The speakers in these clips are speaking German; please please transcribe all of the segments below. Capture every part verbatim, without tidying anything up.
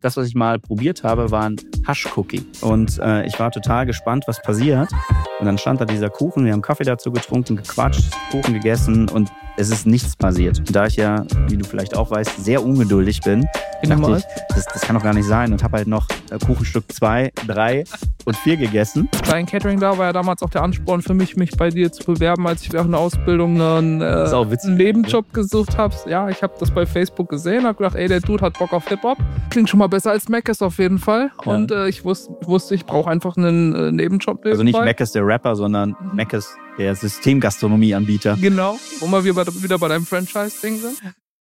Das, was ich mal probiert habe, war ein Hasch-Cookie. Und äh, ich war total gespannt, was passiert. Und dann stand da dieser Kuchen, wir haben Kaffee dazu getrunken, gequatscht, Kuchen gegessen und es ist nichts passiert. Und da ich ja, wie du vielleicht auch weißt, sehr ungeduldig bin, dachte ich, das, das kann doch gar nicht sein. Und habe halt noch äh, Kuchenstück zwei, drei und vier gegessen. Dein Catering da war ja damals auch der Ansporn für mich, mich bei dir zu bewerben, als ich während der Ausbildung einen, äh, einen Nebenjob gesucht habe. Ja, ich habe das bei Facebook gesehen, habe gedacht, ey, der Dude hat Bock auf Hip-Hop. Klingt schon mal besser als Mackes auf jeden Fall. Ja. Und äh, ich wusste, ich, wusste, ich brauche einfach einen äh, Nebenjob nebenbei. Also nicht Mackes der Rapper, sondern mhm. Mackes der Systemgastronomieanbieter. Genau, wo wir wieder bei deinem Franchise-Ding sind.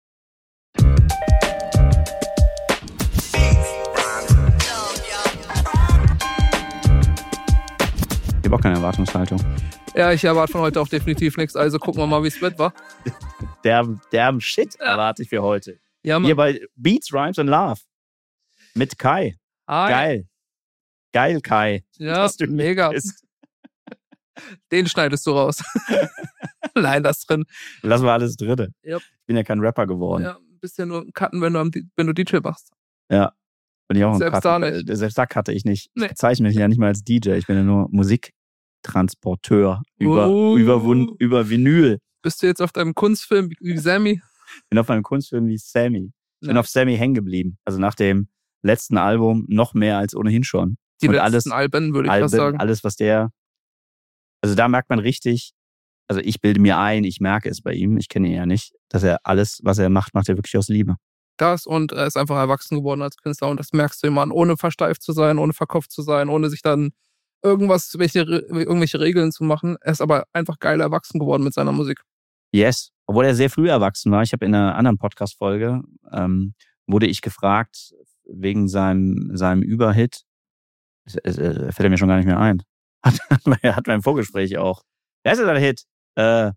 Ich habe auch keine Erwartungshaltung. Ja, ich erwarte von heute auch definitiv nichts. Also gucken wir mal, wie es wird, wa? Derben, derben Shit erwarte ich für heute. Ja, Mann. Hier bei Beats, Rhymes and Love. Mit Kai. Ah, Geil. Geil, Kai. Ja, mega. Den schneidest du raus. Nein, das drin. Lassen wir alles drin. Yep. Ich bin ja kein Rapper geworden. Ja, ein bisschen nur Cutten, wenn du, am, wenn du D J machst. Ja. Bin ich auch Selbst ein da nicht. Selbst da cutte ich nicht. Nee. Ich bezeichne mich ja nicht mal als D J. Ich bin ja nur Musiktransporteur über, oh. über, über Vinyl. Bist du jetzt auf deinem Kunstfilm wie Sammy? Ich bin auf einem Kunstfilm wie Sammy. Ich bin ja. auf Sammy hängen geblieben. Also nach dem letzten Album noch mehr als ohnehin schon. Die Und letzten alles, Alben, würde ich Alben, fast sagen. Alles, was der... Also da merkt man richtig, also ich bilde mir ein, ich merke es bei ihm, ich kenne ihn ja nicht, dass er alles, was er macht, macht er wirklich aus Liebe. Das und er ist einfach erwachsen geworden als Künstler und das merkst du immer an, ohne versteift zu sein, ohne verkopft zu sein, ohne sich dann irgendwas, welche, irgendwelche Regeln zu machen. Er ist aber einfach geil erwachsen geworden mit seiner Musik. Yes, obwohl er sehr früh erwachsen war. Ich habe in einer anderen Podcast-Folge, ähm, wurde ich gefragt, wegen seinem, seinem Überhit, es, es, es fällt er mir schon gar nicht mehr ein. Hat, hat beim Vorgespräch auch. Wer ist denn der Hit? Äh,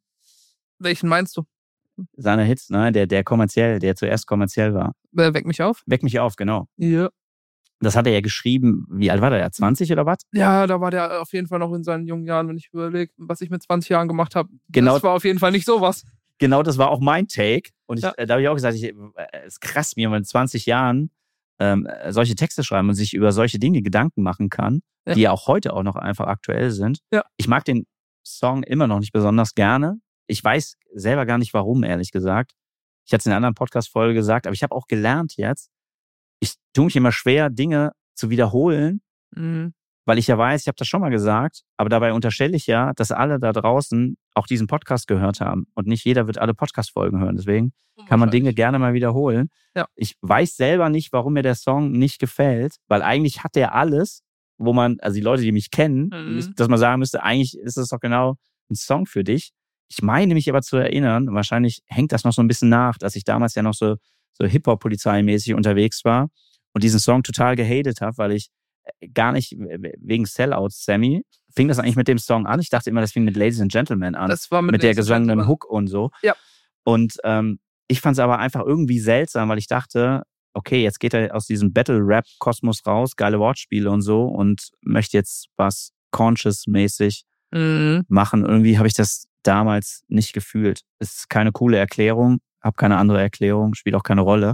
Welchen meinst du? Seine Hits, ne? Der, der kommerziell, der zuerst kommerziell war. Wer Weck mich auf? Weck mich auf, genau. Ja. Das hat er ja geschrieben. Wie alt war der? zwanzig oder was? Ja, da war der auf jeden Fall noch in seinen jungen Jahren, wenn ich überlege, was ich mit zwanzig Jahren gemacht habe. Genau. Das war auf jeden Fall nicht sowas. Genau, das war auch mein Take. Und ich, Ja. da habe ich auch gesagt, es ist krass, wie man mit zwanzig Jahren ähm, solche Texte schreiben und sich über solche Dinge Gedanken machen kann, ja. die ja auch heute auch noch einfach aktuell sind. Ja. Ich mag den Song immer noch nicht besonders gerne. Ich weiß selber gar nicht, warum, ehrlich gesagt. Ich hatte es in einer anderen Podcast-Folge gesagt, aber ich habe auch gelernt jetzt, ich tue mich immer schwer, Dinge zu wiederholen, mhm. weil ich ja weiß, ich habe das schon mal gesagt, aber dabei unterstelle ich ja, dass alle da draußen auch diesen Podcast gehört haben und nicht jeder wird alle Podcast-Folgen hören. Deswegen kann man Dinge gerne mal wiederholen. Ja. Ich weiß selber nicht, warum mir der Song nicht gefällt, weil eigentlich hat der alles, wo man, also die Leute, die mich kennen, mhm. dass man sagen müsste, eigentlich ist das doch genau ein Song für dich. Ich meine mich aber zu erinnern, wahrscheinlich hängt das noch so ein bisschen nach, dass ich damals ja noch so, so Hip-Hop-Polizeimäßig unterwegs war und diesen Song total gehatet habe, weil ich gar nicht wegen Sellouts, Sammy, fing das eigentlich mit dem Song an. Ich dachte immer, das fing mit Ladies and Gentlemen an. Das war mit, mit der gesungenen Hook und so. Ja. Und ähm, ich fand es aber einfach irgendwie seltsam, weil ich dachte, okay, jetzt geht er aus diesem Battle-Rap-Kosmos raus, geile Wortspiele und so und möchte jetzt was Conscious-mäßig mhm. machen. Irgendwie habe ich das damals nicht gefühlt. Es ist keine coole Erklärung, habe keine andere Erklärung, spielt auch keine Rolle.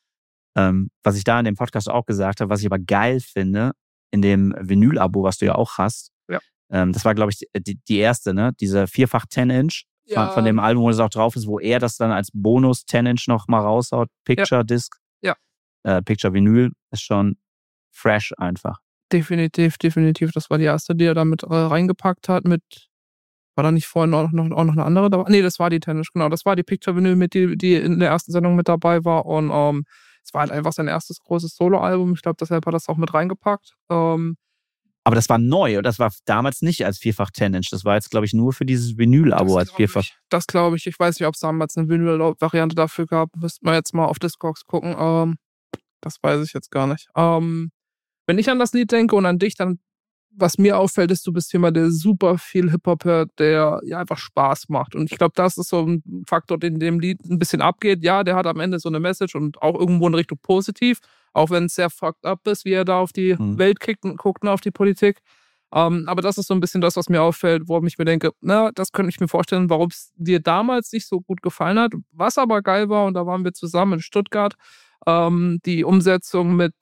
Ähm, was ich da in dem Podcast auch gesagt habe, was ich aber geil finde, in dem Vinyl-Abo, was du ja auch hast, ja. ähm, das war, glaube ich, die, die erste, ne? Diese vierfach zehn Inch ja. von, von dem Album, wo das auch drauf ist, wo er das dann als Bonus zehn Inch noch mal raushaut, Picture Disc, ja. Äh, Picture Vinyl, ist schon fresh einfach. Definitiv, definitiv. Das war die erste, die er da mit äh, reingepackt hat, mit war da nicht vorhin auch noch, auch noch eine andere dabei? Nee, das war die Tennis, genau. Das war die Picture Vinyl, mit die, die in der ersten Sendung mit dabei war. Und ähm, es war halt einfach sein erstes großes Solo-Album. Ich glaube, deshalb hat er das auch mit reingepackt. Ähm, Aber das war neu und das war damals nicht als vierfach zehn Inch. Das war jetzt, glaube ich, nur für dieses Vinyl-Abo als vierfach. Ich, das glaube ich. Ich weiß nicht, ob es damals eine Vinyl-Variante dafür gab. Müssten wir jetzt mal auf Discogs gucken. Ähm, das weiß ich jetzt gar nicht. Ähm, wenn ich an das Lied denke und an dich, dann was mir auffällt, ist, du bist jemand, der super viel Hip-Hop hört, der ja einfach Spaß macht. Und ich glaube, das ist so ein Faktor, den dem Lied ein bisschen abgeht. Ja, der hat am Ende so eine Message und auch irgendwo in Richtung positiv, auch wenn es sehr fucked up ist, wie er da auf die mhm. Welt kickt und guckt und auf die Politik. Um, aber das ist so ein bisschen das, was mir auffällt, worum ich mir denke, na, das könnte ich mir vorstellen, warum es dir damals nicht so gut gefallen hat. Was aber geil war, und da waren wir zusammen in Stuttgart, Ähm, die Umsetzung mit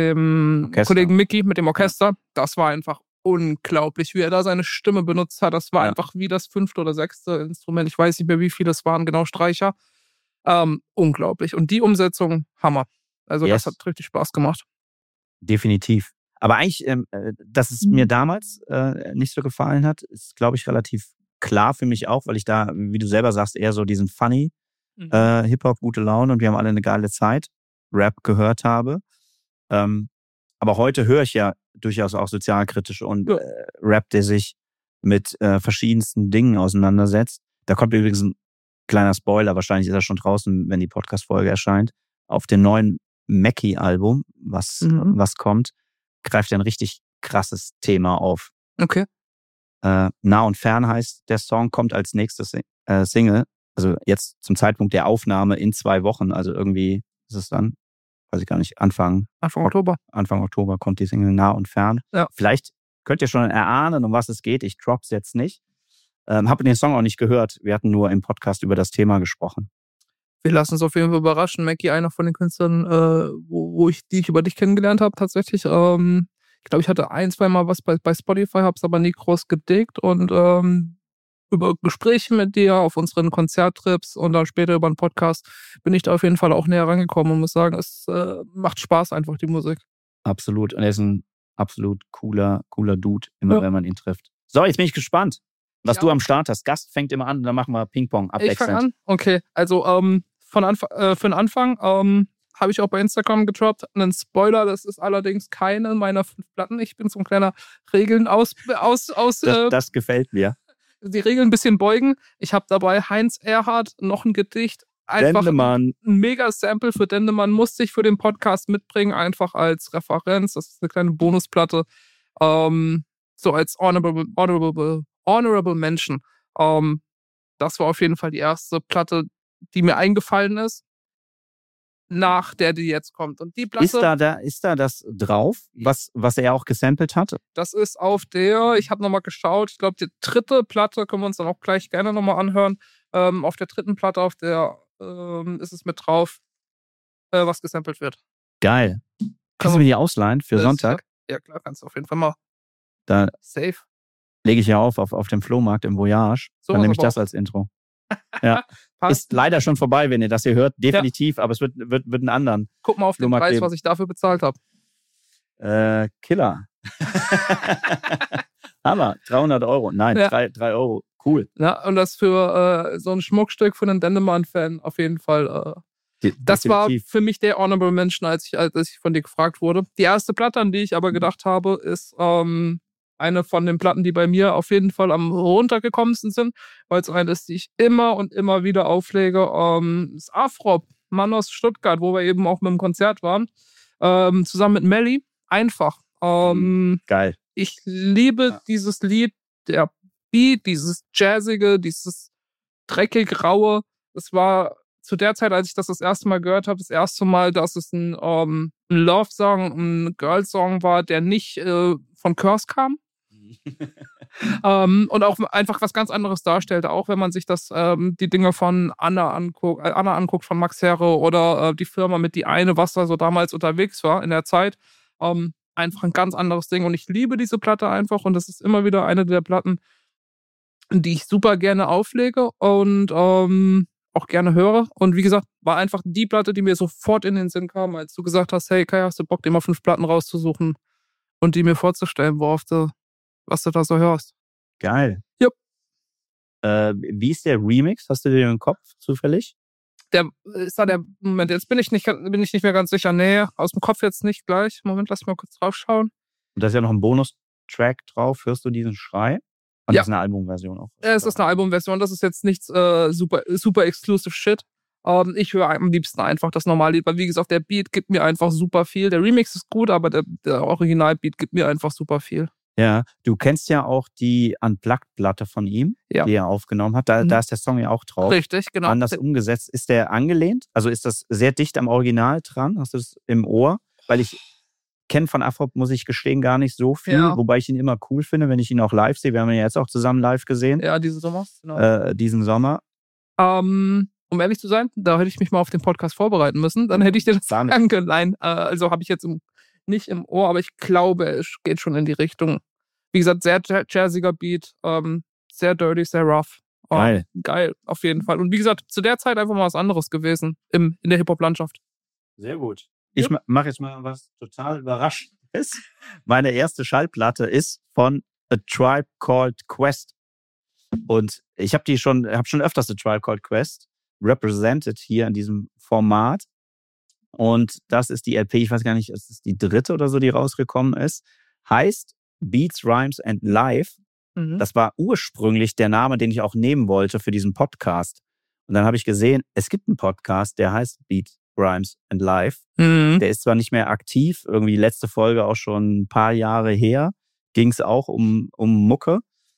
dem Orchester. Kollegen Mickey, mit dem Orchester, das war einfach unglaublich, wie er da seine Stimme benutzt hat. Das war Ja. einfach wie das fünfte oder sechste Instrument. Ich weiß nicht mehr, wie viele es waren, genau Streicher. Ähm, unglaublich. Und die Umsetzung, Hammer. Also Yes. das hat richtig Spaß gemacht. Definitiv. Aber eigentlich, ähm, äh, dass es Mhm. mir damals äh, nicht so gefallen hat, ist, glaube ich, relativ klar für mich auch, weil ich da, wie du selber sagst, eher so diesen funny Mhm. äh, Hip-Hop, gute Laune und wir haben alle eine geile Zeit, Rap gehört habe. Ähm, aber heute höre ich ja durchaus auch sozialkritisch und Ja. äh, Rap, der sich mit äh, verschiedensten Dingen auseinandersetzt. Da kommt übrigens ein kleiner Spoiler, wahrscheinlich ist er schon draußen, wenn die Podcast-Folge erscheint. Auf dem neuen Mackie-Album, was, Mhm. was kommt, greift er ein richtig krasses Thema auf. Okay. Äh, Nah und Fern heißt der Song, kommt als nächstes Sing- äh, Single. Also jetzt zum Zeitpunkt der Aufnahme in zwei Wochen, also irgendwie ist es dann, weiß ich gar nicht, Anfang, Anfang Oktober. Anfang Oktober kommt die Single Nah und Fern. Ja. Vielleicht könnt ihr schon erahnen, um was es geht. Ich drop's jetzt nicht. Ähm, habe den Song auch nicht gehört. Wir hatten nur im Podcast über das Thema gesprochen. Wir lassen uns auf jeden Fall überraschen. Mackie, einer von den Künstlern, äh, wo, wo ich, die ich über dich kennengelernt habe, tatsächlich. Ähm, ich glaube, ich hatte ein, zwei Mal was bei, bei Spotify, habe es aber nie groß gedickt und ähm, über Gespräche mit dir auf unseren Konzerttrips und dann später über einen Podcast bin ich da auf jeden Fall auch näher rangekommen und muss sagen, es äh, macht Spaß einfach, die Musik. Absolut. Und er ist ein absolut cooler, cooler Dude, immer Ja. wenn man ihn trifft. So, jetzt bin ich gespannt, was Ja. du am Start hast. Gast fängt immer an, dann machen wir Ping-Pong Ich fange abwechselnd. an? Okay, also ähm, von Anf- äh, für den Anfang ähm, habe ich auch bei Instagram gedroppt einen Spoiler, das ist allerdings keine meiner fünf Platten. Ich bin so ein kleiner Regeln aus, aus, aus Das, äh, das gefällt mir. die Regeln ein bisschen beugen. Ich habe dabei Heinz Erhardt, noch ein Gedicht, einfach Dendemann. ein Mega-Sample für Dendemann musste ich für den Podcast mitbringen, einfach als Referenz. Das ist eine kleine Bonusplatte. Ähm, so als Honorable, Honorable, Honorable Mention. Ähm, das war auf jeden Fall die erste Platte, die mir eingefallen ist, nach der, die jetzt kommt. Und die Platte, Ist da, da, ist da das drauf, was, was er auch gesampelt hat? das ist auf der, ich habe nochmal geschaut, ich glaube, die dritte Platte können wir uns dann auch gleich gerne nochmal anhören. Ähm, auf der dritten Platte, auf der ähm, ist es mit drauf, äh, was gesampelt wird. Geil. Kannst du wir- mir die ausleihen für Das- Sonntag? Ja, klar, kannst du auf jeden Fall mal. Da Safe. lege ich ja auf, auf, auf dem Flohmarkt im Voyage. So Dann was nehme ich aber das auch. als Intro. Ja. Passt. Ist leider schon vorbei, wenn ihr das hier hört. Definitiv, aber es wird, wird, wird einen anderen. Guck mal auf den Flohmarkt Preis, leben. was ich dafür bezahlt habe. Äh, Killer. Hammer. dreihundert Euro. Nein, Ja. drei Euro. Cool. Ja, und das für äh, so ein Schmuckstück für einen Dendemann-Fan auf jeden Fall. Äh, De- das war definitiv. für mich der Honorable Mention, als ich, als ich von dir gefragt wurde. Die erste Platte, an die ich aber gedacht habe, ist ähm, eine von den Platten, die bei mir auf jeden Fall am runtergekommensten sind, weil es eine ist, die ich immer und immer wieder auflege. Ähm, ist Afrop, Mann aus Stuttgart, wo wir eben auch mit dem Konzert waren, ähm, zusammen mit Melly. Einfach. Ähm, Geil. Ich liebe Ja. dieses Lied, der Beat, dieses Jazzige, dieses dreckig Raue. Es war zu der Zeit, als ich das das erste Mal gehört habe, das erste Mal, dass es ein, ähm, ein Love-Song, ein Girl-Song war, der nicht äh, von Curse kam. ähm, und auch einfach was ganz anderes darstellte, auch wenn man sich das ähm, die Dinge von Anna anguckt, äh, Anna anguckt von Max Herre oder äh, die Firma mit die eine, was da so damals unterwegs war in der Zeit. Ähm, einfach ein ganz anderes Ding und ich liebe diese Platte einfach und das ist immer wieder eine der Platten, die ich super gerne auflege und ähm, auch gerne höre. Und wie gesagt, war einfach die Platte, die mir sofort in den Sinn kam, als du gesagt hast, hey Kai, hast du Bock, dir mal fünf Platten rauszusuchen und die mir vorzustellen, worauf du, was du da so hörst. Geil. Jupp. Äh, wie ist der Remix? Hast du den im Kopf zufällig? Der ist da der Moment, jetzt bin ich nicht, bin ich nicht mehr ganz sicher. Nee, aus dem Kopf jetzt nicht gleich. Moment, lass mal kurz drauf schauen. Und da ist ja noch ein Bonus-Track drauf. Hörst du diesen Schrei? Und Ja. das ist eine Albumversion auch. Ja, es ist eine Albumversion, das ist jetzt nichts äh, super, super exclusive Shit. Ähm, ich höre am liebsten einfach das normale Lied, weil wie gesagt, der Beat gibt mir einfach super viel. Der Remix ist gut, aber der, der Originalbeat gibt mir einfach super viel. Ja, du kennst ja auch die Unplugged-Platte von ihm, Ja. die er aufgenommen hat. Da, Mhm. da ist der Song ja auch drauf. Richtig, genau. Anders umgesetzt. Ist der angelehnt? Also ist das sehr dicht am Original dran? Hast du das im Ohr? Weil ich kenne von Afrop, muss ich gestehen, gar nicht so viel. Ja. Wobei ich ihn immer cool finde, wenn ich ihn auch live sehe. Wir haben ihn ja jetzt auch zusammen live gesehen, Ja, diese Sommer. Genau. äh, diesen Sommer. Ähm, um ehrlich zu sein, da hätte ich mich mal auf den Podcast vorbereiten müssen. Dann hätte ich dir das Damit. angeleint. Äh, also habe ich jetzt im, nicht im Ohr, aber ich glaube, es geht schon in die Richtung. Wie gesagt, sehr ja- jazziger Beat, ähm, sehr dirty, sehr rough. Oh, Geil. Geil, auf jeden Fall. Und wie gesagt, zu der Zeit einfach mal was anderes gewesen im, in der Hip-Hop-Landschaft. Sehr gut. Ich ma- mache jetzt mal was total Überraschendes. Meine erste Schallplatte ist von A Tribe Called Quest. Und ich habe die schon, habe schon öfters A Tribe Called Quest represented hier in diesem Format. Und das ist die L P, ich weiß gar nicht, es ist die dritte oder so, die rausgekommen ist. Heißt Beats, Rhymes and Live. Mhm. Das war ursprünglich der Name, den ich auch nehmen wollte für diesen Podcast. Und dann habe ich gesehen, es gibt einen Podcast, der heißt Beats, Rhymes and Live. Mhm. Der ist zwar nicht mehr aktiv, irgendwie letzte Folge auch schon ein paar Jahre her, ging es auch um, um Mucke.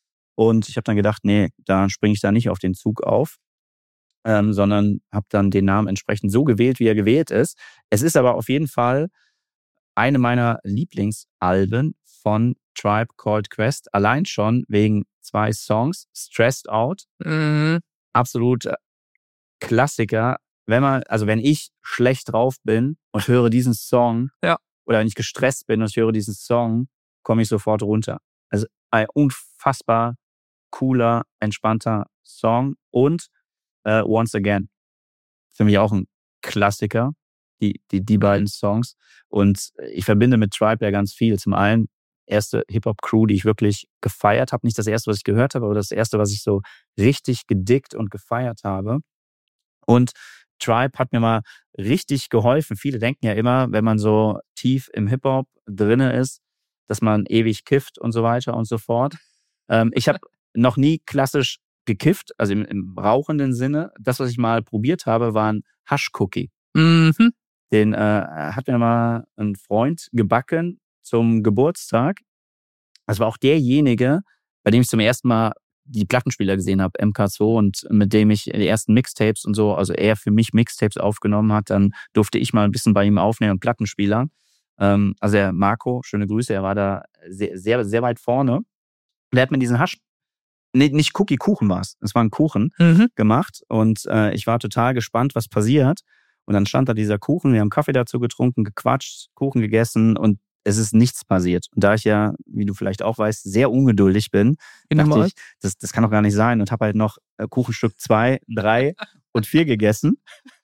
Und ich habe dann gedacht, nee, da springe ich da nicht auf den Zug auf, ähm, sondern habe dann den Namen entsprechend so gewählt, wie er gewählt ist. Es ist aber auf jeden Fall eine meiner Lieblingsalben von Tribe Called Quest, allein schon wegen zwei Songs, Stressed Out, Mhm. absolut Klassiker. Wenn man, also wenn ich schlecht drauf bin und höre diesen Song, Ja. oder wenn ich gestresst bin und ich höre diesen Song, komme ich sofort runter. Also ein unfassbar cooler, entspannter Song. Und äh, Once Again, für mich auch ein Klassiker, die, die, die beiden Songs. Und ich verbinde mit Tribe ja ganz viel. Zum einen erste Hip-Hop-Crew, die ich wirklich gefeiert habe. Nicht das erste, was ich gehört habe, aber das erste, was ich so richtig gedickt und gefeiert habe. Und Tribe hat mir mal richtig geholfen. Viele denken ja immer, wenn man so tief im Hip-Hop drinne ist, dass man ewig kifft und so weiter und so fort. Ähm, ich habe noch nie klassisch gekifft, also im, im rauchenden Sinne. Das, was ich mal probiert habe, war ein Hasch-Cookie. Mhm. Den äh, hat mir mal ein Freund gebacken zum Geburtstag. Das war auch derjenige, bei dem ich zum ersten Mal die Plattenspieler gesehen habe, M K zwei, und mit dem ich die ersten Mixtapes und so, also er für mich Mixtapes aufgenommen hat, dann durfte ich mal ein bisschen bei ihm aufnehmen und Plattenspieler. Ähm, also der Marco, schöne Grüße, er war da sehr, sehr, sehr weit vorne. Der hat mir diesen Hasch, nee, nicht Cookie, Kuchen war es, es war ein Kuchen, Mhm. gemacht und äh, ich war total gespannt, was passiert. Und dann stand da dieser Kuchen, wir haben Kaffee dazu getrunken, gequatscht, Kuchen gegessen und es ist nichts passiert. Und da ich ja, wie du vielleicht auch weißt, sehr ungeduldig bin, dachte Normal. ich, das, das kann doch gar nicht sein. Und habe halt noch äh, Kuchenstück zwei, drei und vier gegessen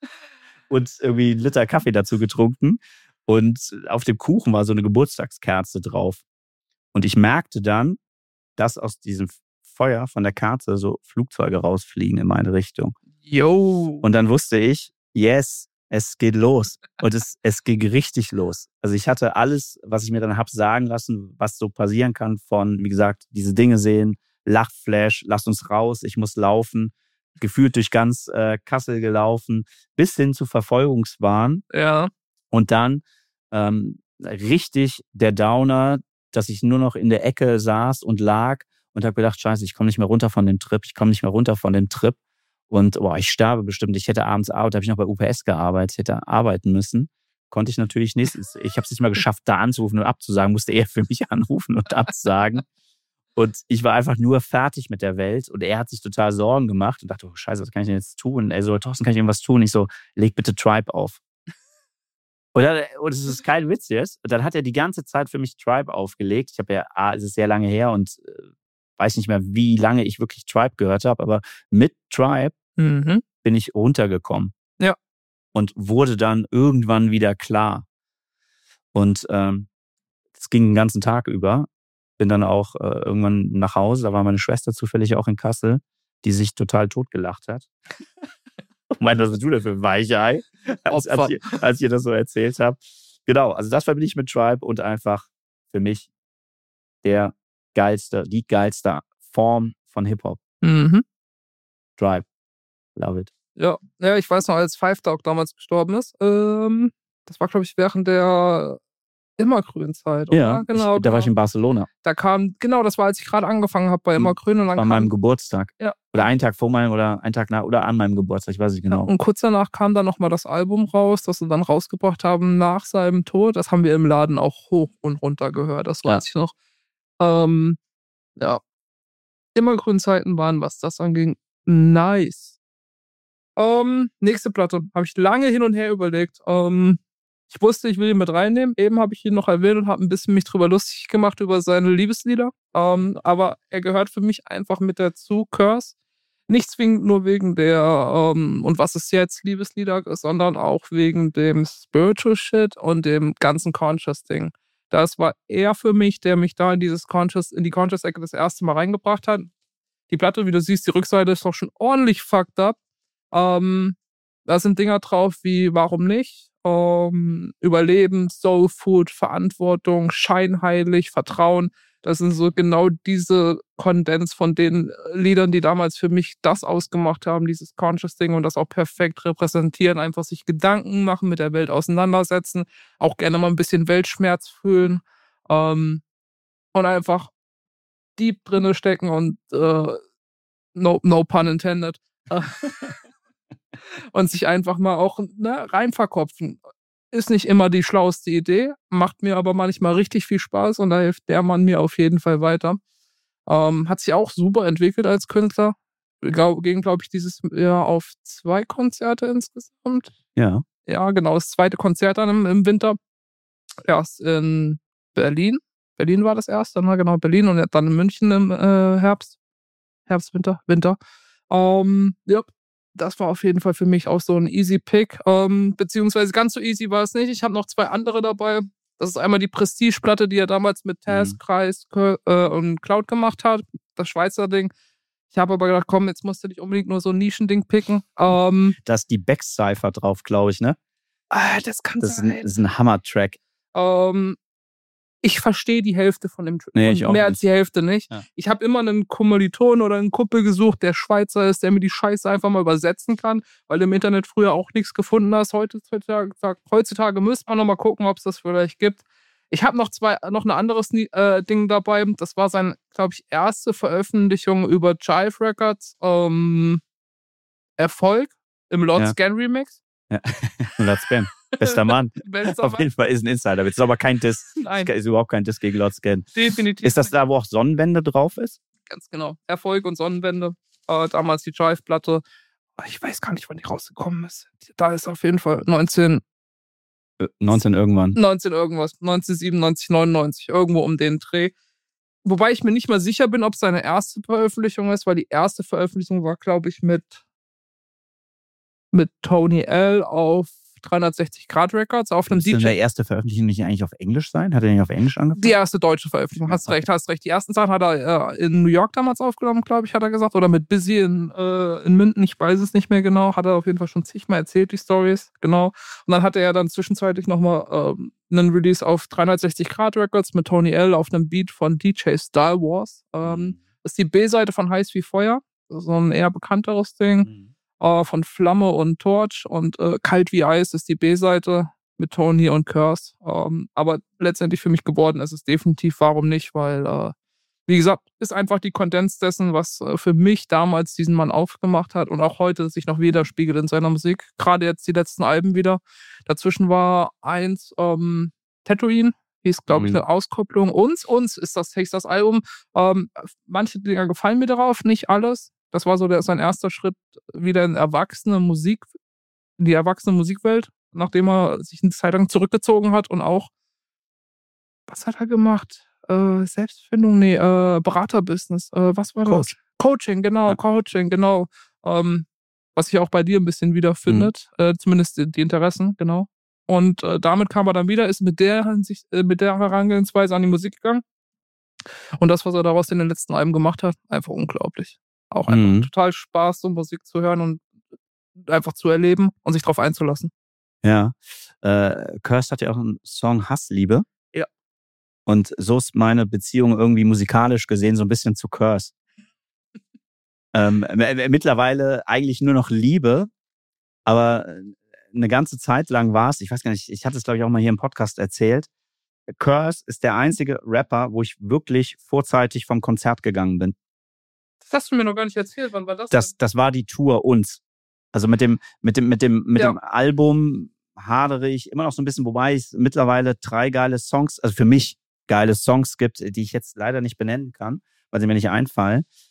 und irgendwie einen Liter Kaffee dazu getrunken. Und auf dem Kuchen war so eine Geburtstagskerze drauf. Und ich merkte dann, dass aus diesem Feuer von der Kerze so Flugzeuge rausfliegen in meine Richtung. Yo. Und dann wusste ich, yes, es geht los. Und es, es ging richtig los. Also ich hatte alles, was ich mir dann hab sagen lassen, was so passieren kann von, wie gesagt, diese Dinge sehen, Lachflash, lasst uns raus, ich muss laufen, gefühlt durch ganz äh, Kassel gelaufen, bis hin zu Verfolgungswahn. Ja. Und dann ähm, richtig der Downer, dass ich nur noch in der Ecke saß und lag und habe gedacht, scheiße, ich komme nicht mehr runter von dem Trip, ich komme nicht mehr runter von dem Trip. Und boah, ich sterbe bestimmt. Ich hätte abends Arbeit, da habe ich noch bei U P S gearbeitet, hätte arbeiten müssen. Konnte ich natürlich nicht. Ich habe es nicht mal geschafft, da anzurufen und abzusagen, musste er für mich anrufen und absagen. Und ich war einfach nur fertig mit der Welt. Und er hat sich total Sorgen gemacht und dachte, oh scheiße, was kann ich denn jetzt tun? Er so, Thorsten, kann ich irgendwas tun? Ich so, leg bitte Tribe auf. Und, dann, und das ist kein Witz jetzt. Und dann hat er die ganze Zeit für mich Tribe aufgelegt. Ich habe ja, ah, es ist sehr lange her und äh, weiß nicht mehr, wie lange ich wirklich Tribe gehört habe, aber mit Tribe Mhm. bin ich runtergekommen. Ja. Und wurde dann irgendwann wieder klar. Und ähm, das ging den ganzen Tag über. Bin dann auch äh, irgendwann nach Hause, da war meine Schwester zufällig auch in Kassel, die sich total totgelacht hat. Ich meine, was bist du denn für ein Weichei, als, als, ich, als ich ihr das so erzählt habe. Genau, also das verbinde ich mit Tribe und einfach für mich der geilste, die geilste Form von Hip-Hop. Mhm. Tribe. Love it. Ja. Ja, ich weiß noch, als Five Dog damals gestorben ist, ähm, das war, glaube ich, während der Immergrün-Zeit, oder? Ja, genau. ich, da genau. war ich in Barcelona. Da kam, genau, das war, als ich gerade angefangen habe bei Immergrün. Und dann Bei kam, meinem Geburtstag. Ja. Oder einen Tag vor meinem, oder einen Tag nach, oder an meinem Geburtstag, ich weiß nicht genau. Ja, und kurz danach kam dann nochmal das Album raus, das sie dann rausgebracht haben nach seinem Tod. Das haben wir im Laden auch hoch und runter gehört, das weiß Ja. ich noch. Ähm, ja. Immergrün-Zeiten waren, was das anging, nice. Ähm, nächste Platte. Habe ich lange hin und her überlegt. Ähm, ich wusste, ich will ihn mit reinnehmen. Eben habe ich ihn noch erwähnt und habe ein bisschen mich drüber lustig gemacht über seine Liebeslieder. Ähm, aber er gehört für mich einfach mit dazu, Curse. Nicht zwingend nur wegen der ähm, und was ist jetzt Liebeslieder, sondern auch wegen dem Spiritual Shit und dem ganzen Conscious-Ding. Das war er für mich, der mich da in dieses Conscious, in die Conscious-Ecke das erste Mal reingebracht hat. Die Platte, wie du siehst, die Rückseite ist doch schon ordentlich fucked up. Ähm, da sind Dinger drauf wie Warum nicht? Ähm, Überleben, Soul Food, Verantwortung, Scheinheilig, Vertrauen. Das sind so genau diese Kondens von den Liedern, die damals für mich das ausgemacht haben, dieses Conscious-Ding und das auch perfekt repräsentieren. Einfach sich Gedanken machen, mit der Welt auseinandersetzen, auch gerne mal ein bisschen Weltschmerz fühlen ähm, und einfach deep drinne stecken und äh, no, no pun intended. Und sich einfach mal auch ne, rein verkopfen. Ist nicht immer die schlauste Idee, macht mir aber manchmal richtig viel Spaß und da hilft der Mann mir auf jeden Fall weiter. Ähm, hat sich auch super entwickelt als Künstler. Wir glaub, gehen, glaube ich, dieses Jahr auf zwei Konzerte insgesamt. Ja. Ja, genau, das zweite Konzert dann im, im Winter. Erst in Berlin. Berlin war das erste, ne? Genau, Berlin und dann in München im äh, Herbst. Herbst, Winter, Winter. Ähm, ja, das war auf jeden Fall für mich auch so ein easy Pick. Ähm, beziehungsweise ganz so easy war es nicht. Ich habe noch zwei andere dabei. Das ist einmal die Prestige-Platte, die er damals mit Taz, Mhm. Kreis äh, und Cloud gemacht hat. Das Schweizer Ding. Ich habe aber gedacht, komm, jetzt musst du nicht unbedingt nur so ein Nischending picken. Ähm, Da ist die Backcypher drauf, glaube ich, ne? ah, das kann Das ist sein. ein, das ist ein Hammer-Track. Ähm, ich verstehe die Hälfte von dem Track. Nee, ich auch Mehr nicht. als die Hälfte nicht. Ja. Ich habe immer einen Kommiliton oder einen Kumpel gesucht, der Schweizer ist, der mir die Scheiße einfach mal übersetzen kann, weil du im Internet früher auch nichts gefunden hast. Heutzutage, heutzutage müsste man noch mal gucken, ob es das vielleicht gibt. Ich habe noch zwei, noch ein anderes äh, Ding dabei. Das war seine, glaube ich, erste Veröffentlichung über Jive Records. Ähm, Erfolg im Lord Ja. Scan Remix. Ja. Lord Scan. Bester Mann. Bester Auf Mann. jeden Fall ist ein Insider. Das ist aber kein Diss. Nein. Ist überhaupt kein Diss gegen Lord Scan. Definitiv. Ist das da, wo auch Sonnenwende drauf ist? Ganz genau. Erfolg und Sonnenwende. Äh, damals die Jive-Platte. Ich weiß gar nicht, wann die rausgekommen ist. Da ist auf jeden Fall neunzehn, Äh, neunzehn irgendwann. neunzehn irgendwas. neunzehnhundertsiebenundneunzig, neunundneunzig. Irgendwo um den Dreh. Wobei ich mir nicht mal sicher bin, ob es seine erste Veröffentlichung ist, weil die erste Veröffentlichung war, glaube ich, mit, mit Tony L. auf dreihundertsechzig Grad Records auf einem Müsste D J. der erste Veröffentlichung nicht eigentlich auf Englisch sein? Hat er nicht auf Englisch angefangen? Die erste deutsche Veröffentlichung, hast Okay. recht, hast recht. Die ersten Sachen hat er äh, in New York damals aufgenommen, glaube ich, hat er gesagt. Oder mit Busy in, äh, in Münden, ich weiß es nicht mehr genau. Hat er auf jeden Fall schon zigmal erzählt, die Stories, genau. Und dann hatte er dann zwischenzeitlich nochmal ähm, einen Release auf dreihundertsechzig Grad Records mit Tony L. auf einem Beat von D J Star Wars. Ähm, das ist die B-Seite von Heiß wie Feuer. So ein eher bekannteres Ding. Mhm. Äh, von Flamme und Torch. Und äh, Kalt wie Eis ist die B-Seite mit Tony und Curse. Ähm, aber letztendlich für mich geworden ist es definitiv Warum nicht, weil, äh, wie gesagt, ist einfach die Kondens dessen, was äh, für mich damals diesen Mann aufgemacht hat und auch heute sich noch widerspiegelt in seiner Musik. Gerade jetzt die letzten Alben wieder. Dazwischen war eins ähm, Tatooine, hieß, glaube ich, Mhm. eine Auskopplung. Uns, uns ist das, hieß das Album. Ähm, manche Dinger gefallen mir darauf, nicht alles. Das war so der, sein erster Schritt wieder in erwachsene Musik, in die erwachsene Musikwelt, nachdem er sich eine Zeit lang zurückgezogen hat und auch, was hat er gemacht? Äh, Selbstfindung? Nee, äh, Beraterbusiness. Äh, was war Coach. das? Coaching, genau, Ja. Coaching, genau. Ähm, was sich auch bei dir ein bisschen wiederfindet, Mhm. äh, zumindest die, die Interessen, genau. Und äh, damit kam er dann wieder, ist mit der Hinsicht, äh, mit der Herangehensweise an die Musik gegangen. Und das, was er daraus in den letzten Alben gemacht hat, einfach unglaublich. Auch einfach Mhm. total Spaß, so Musik zu hören und einfach zu erleben und sich darauf einzulassen. Ja. Äh, Curse hat ja auch einen Song Hassliebe. Ja. Und so ist meine Beziehung irgendwie musikalisch gesehen so ein bisschen zu Curse. ähm, m- mittlerweile eigentlich nur noch Liebe, aber eine ganze Zeit lang war es, ich weiß gar nicht, ich hatte es glaube ich auch mal hier im Podcast erzählt, Curse ist der einzige Rapper, wo ich wirklich vorzeitig vom Konzert gegangen bin. Das hast du mir noch gar nicht erzählt. Wann war das? Das, das war die Tour uns. Also mit dem, mit dem, mit dem, mit Ja. dem Album hadere ich immer noch so ein bisschen, wobei es mittlerweile drei geile Songs, also für mich geile Songs gibt, die ich jetzt leider nicht benennen kann, weil sie mir nicht einfallen.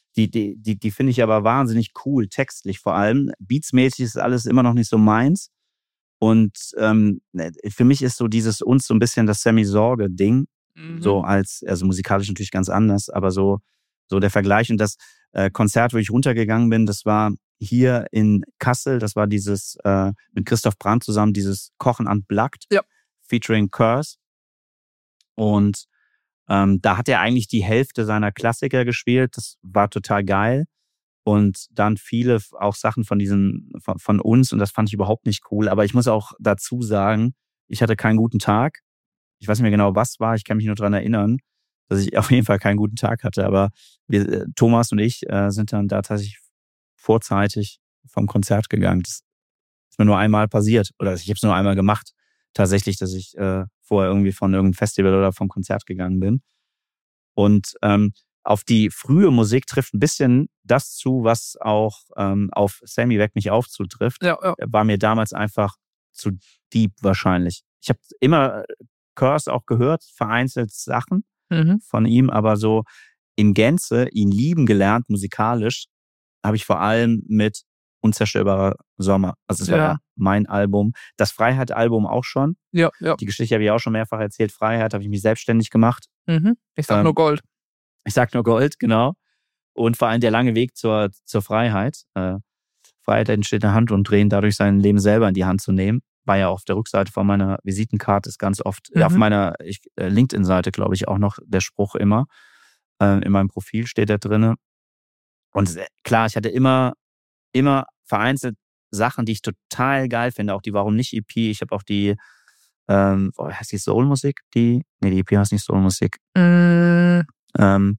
Die, die, die, die finde ich aber wahnsinnig cool, textlich vor allem. Beatsmäßig ist alles immer noch nicht so meins. Und ähm, für mich ist so dieses uns so ein bisschen das Sammy-Sorge-Ding. Mhm. So als, also musikalisch natürlich ganz anders, aber so, so der Vergleich. Und das äh, Konzert, wo ich runtergegangen bin, das war hier in Kassel. Das war dieses, äh, mit Christoph Brandt zusammen, dieses Kochen Unplugged, Ja. featuring Curse. Und ähm, da hat er eigentlich die Hälfte seiner Klassiker gespielt. Das war total geil. Und dann viele auch Sachen von diesen, von, von uns. Und das fand ich überhaupt nicht cool. Aber ich muss auch dazu sagen, ich hatte keinen guten Tag. Ich weiß nicht mehr genau, was war. Ich kann mich nur daran erinnern, dass ich auf jeden Fall keinen guten Tag hatte. Aber wir, Thomas und ich äh, sind dann da tatsächlich vorzeitig vom Konzert gegangen. Das ist mir nur einmal passiert. Oder ich habe es nur einmal gemacht. Tatsächlich, dass ich äh, vorher irgendwie von irgendeinem Festival oder vom Konzert gegangen bin. Und ähm, auf die frühe Musik trifft ein bisschen das zu, was auch ähm, auf Sammy Weck mich aufzutrifft. Ja, ja. War mir damals einfach zu deep wahrscheinlich. Ich habe immer Curse auch gehört, vereinzelt Sachen Mhm. von ihm, aber so in Gänze ihn lieben gelernt, musikalisch, habe ich vor allem mit Unzerstörbarer Sommer. Also das war Ja. ja mein Album. Das Freiheit-Album auch schon. Ja, ja. Die Geschichte habe ich auch schon mehrfach erzählt. Freiheit habe ich mich selbstständig gemacht. Mhm. Ich sag Ähm, nur Gold. Ich sag nur Gold, genau. Und vor allem der lange Weg zur, zur Freiheit. Äh, Freiheit entsteht in der Hand und drehen, dadurch sein Leben selber in die Hand zu nehmen. War ja auf der Rückseite von meiner Visitenkarte, ist ganz oft, Mhm. ja, auf meiner ich, äh, LinkedIn-Seite, glaube ich, auch noch der Spruch immer. Äh, in meinem Profil steht der drinne. Und äh, klar, ich hatte immer, immer vereinzelt Sachen, die ich total geil finde. Auch die Warum nicht E P. Ich habe auch die, ähm, oh, heißt die Soul-Musik? Die, nee, die E P heißt nicht Soul-Musik. Mhm. Ähm,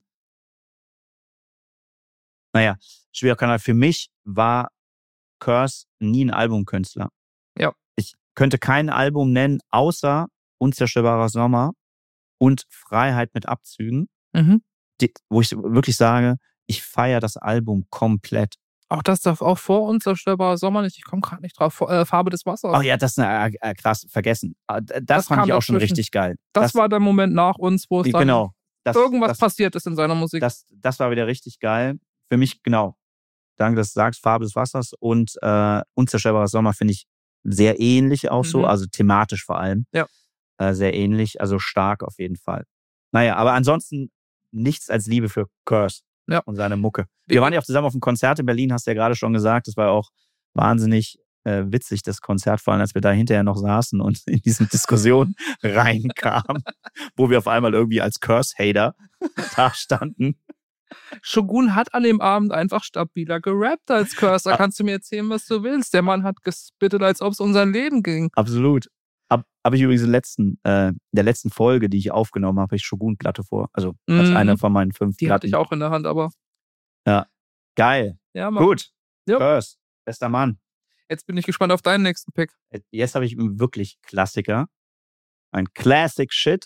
naja, schwieriger Kanal. Für mich war Curse nie ein Albumkünstler. Ja. Ich könnte kein Album nennen, außer Unzerstörbarer Sommer und Freiheit mit Abzügen, Mhm. die, wo ich wirklich sage, ich feiere das Album komplett. Auch das darf auch vor Unzerstörbarer Sommer nicht. Ich komme gerade nicht drauf. Äh, Farbe des Wassers. Oh ja, das ist eine, äh, krass, vergessen. Das, Das fand kam ich auch schon dazwischen. richtig geil. Das, war der Moment nach uns, wo es dann genau. Das, irgendwas das, passiert ist in seiner Musik. Das, das war wieder richtig geil. Für mich, genau. Danke, dass du sagst, Farbe des Wassers und äh, Unzerstörbarer Sommer finde ich sehr ähnlich auch so, Mhm. also thematisch vor allem. Ja. Äh, sehr ähnlich, also stark auf jeden Fall. Naja, aber ansonsten nichts als Liebe für Curse Ja. und seine Mucke. Wir waren ja auch zusammen auf einem Konzert in Berlin, hast du ja gerade schon gesagt. Das war auch wahnsinnig äh, witzig, das Konzert, vor allem als wir da hinterher noch saßen und in diese Diskussion reinkamen, wo wir auf einmal irgendwie als Curse-Hater da standen. Shogun hat an dem Abend einfach stabiler gerappt als Curse. Da Ah. kannst du mir erzählen, was du willst. Der Mann hat gespittet, als ob es um sein Leben ging. Absolut. Habe hab ich übrigens in, letzten, äh, in der letzten Folge, die ich aufgenommen habe, habe ich Shogun-Platte vor. Also als Mhm. eine von meinen fünf Die Platten. hatte ich auch in der Hand, aber Ja. Geil. ja, Mann. Gut. Ja. Curse. Bester Mann. Jetzt bin ich gespannt auf deinen nächsten Pick. Jetzt habe ich einen wirklich Klassiker. Ein Classic Shit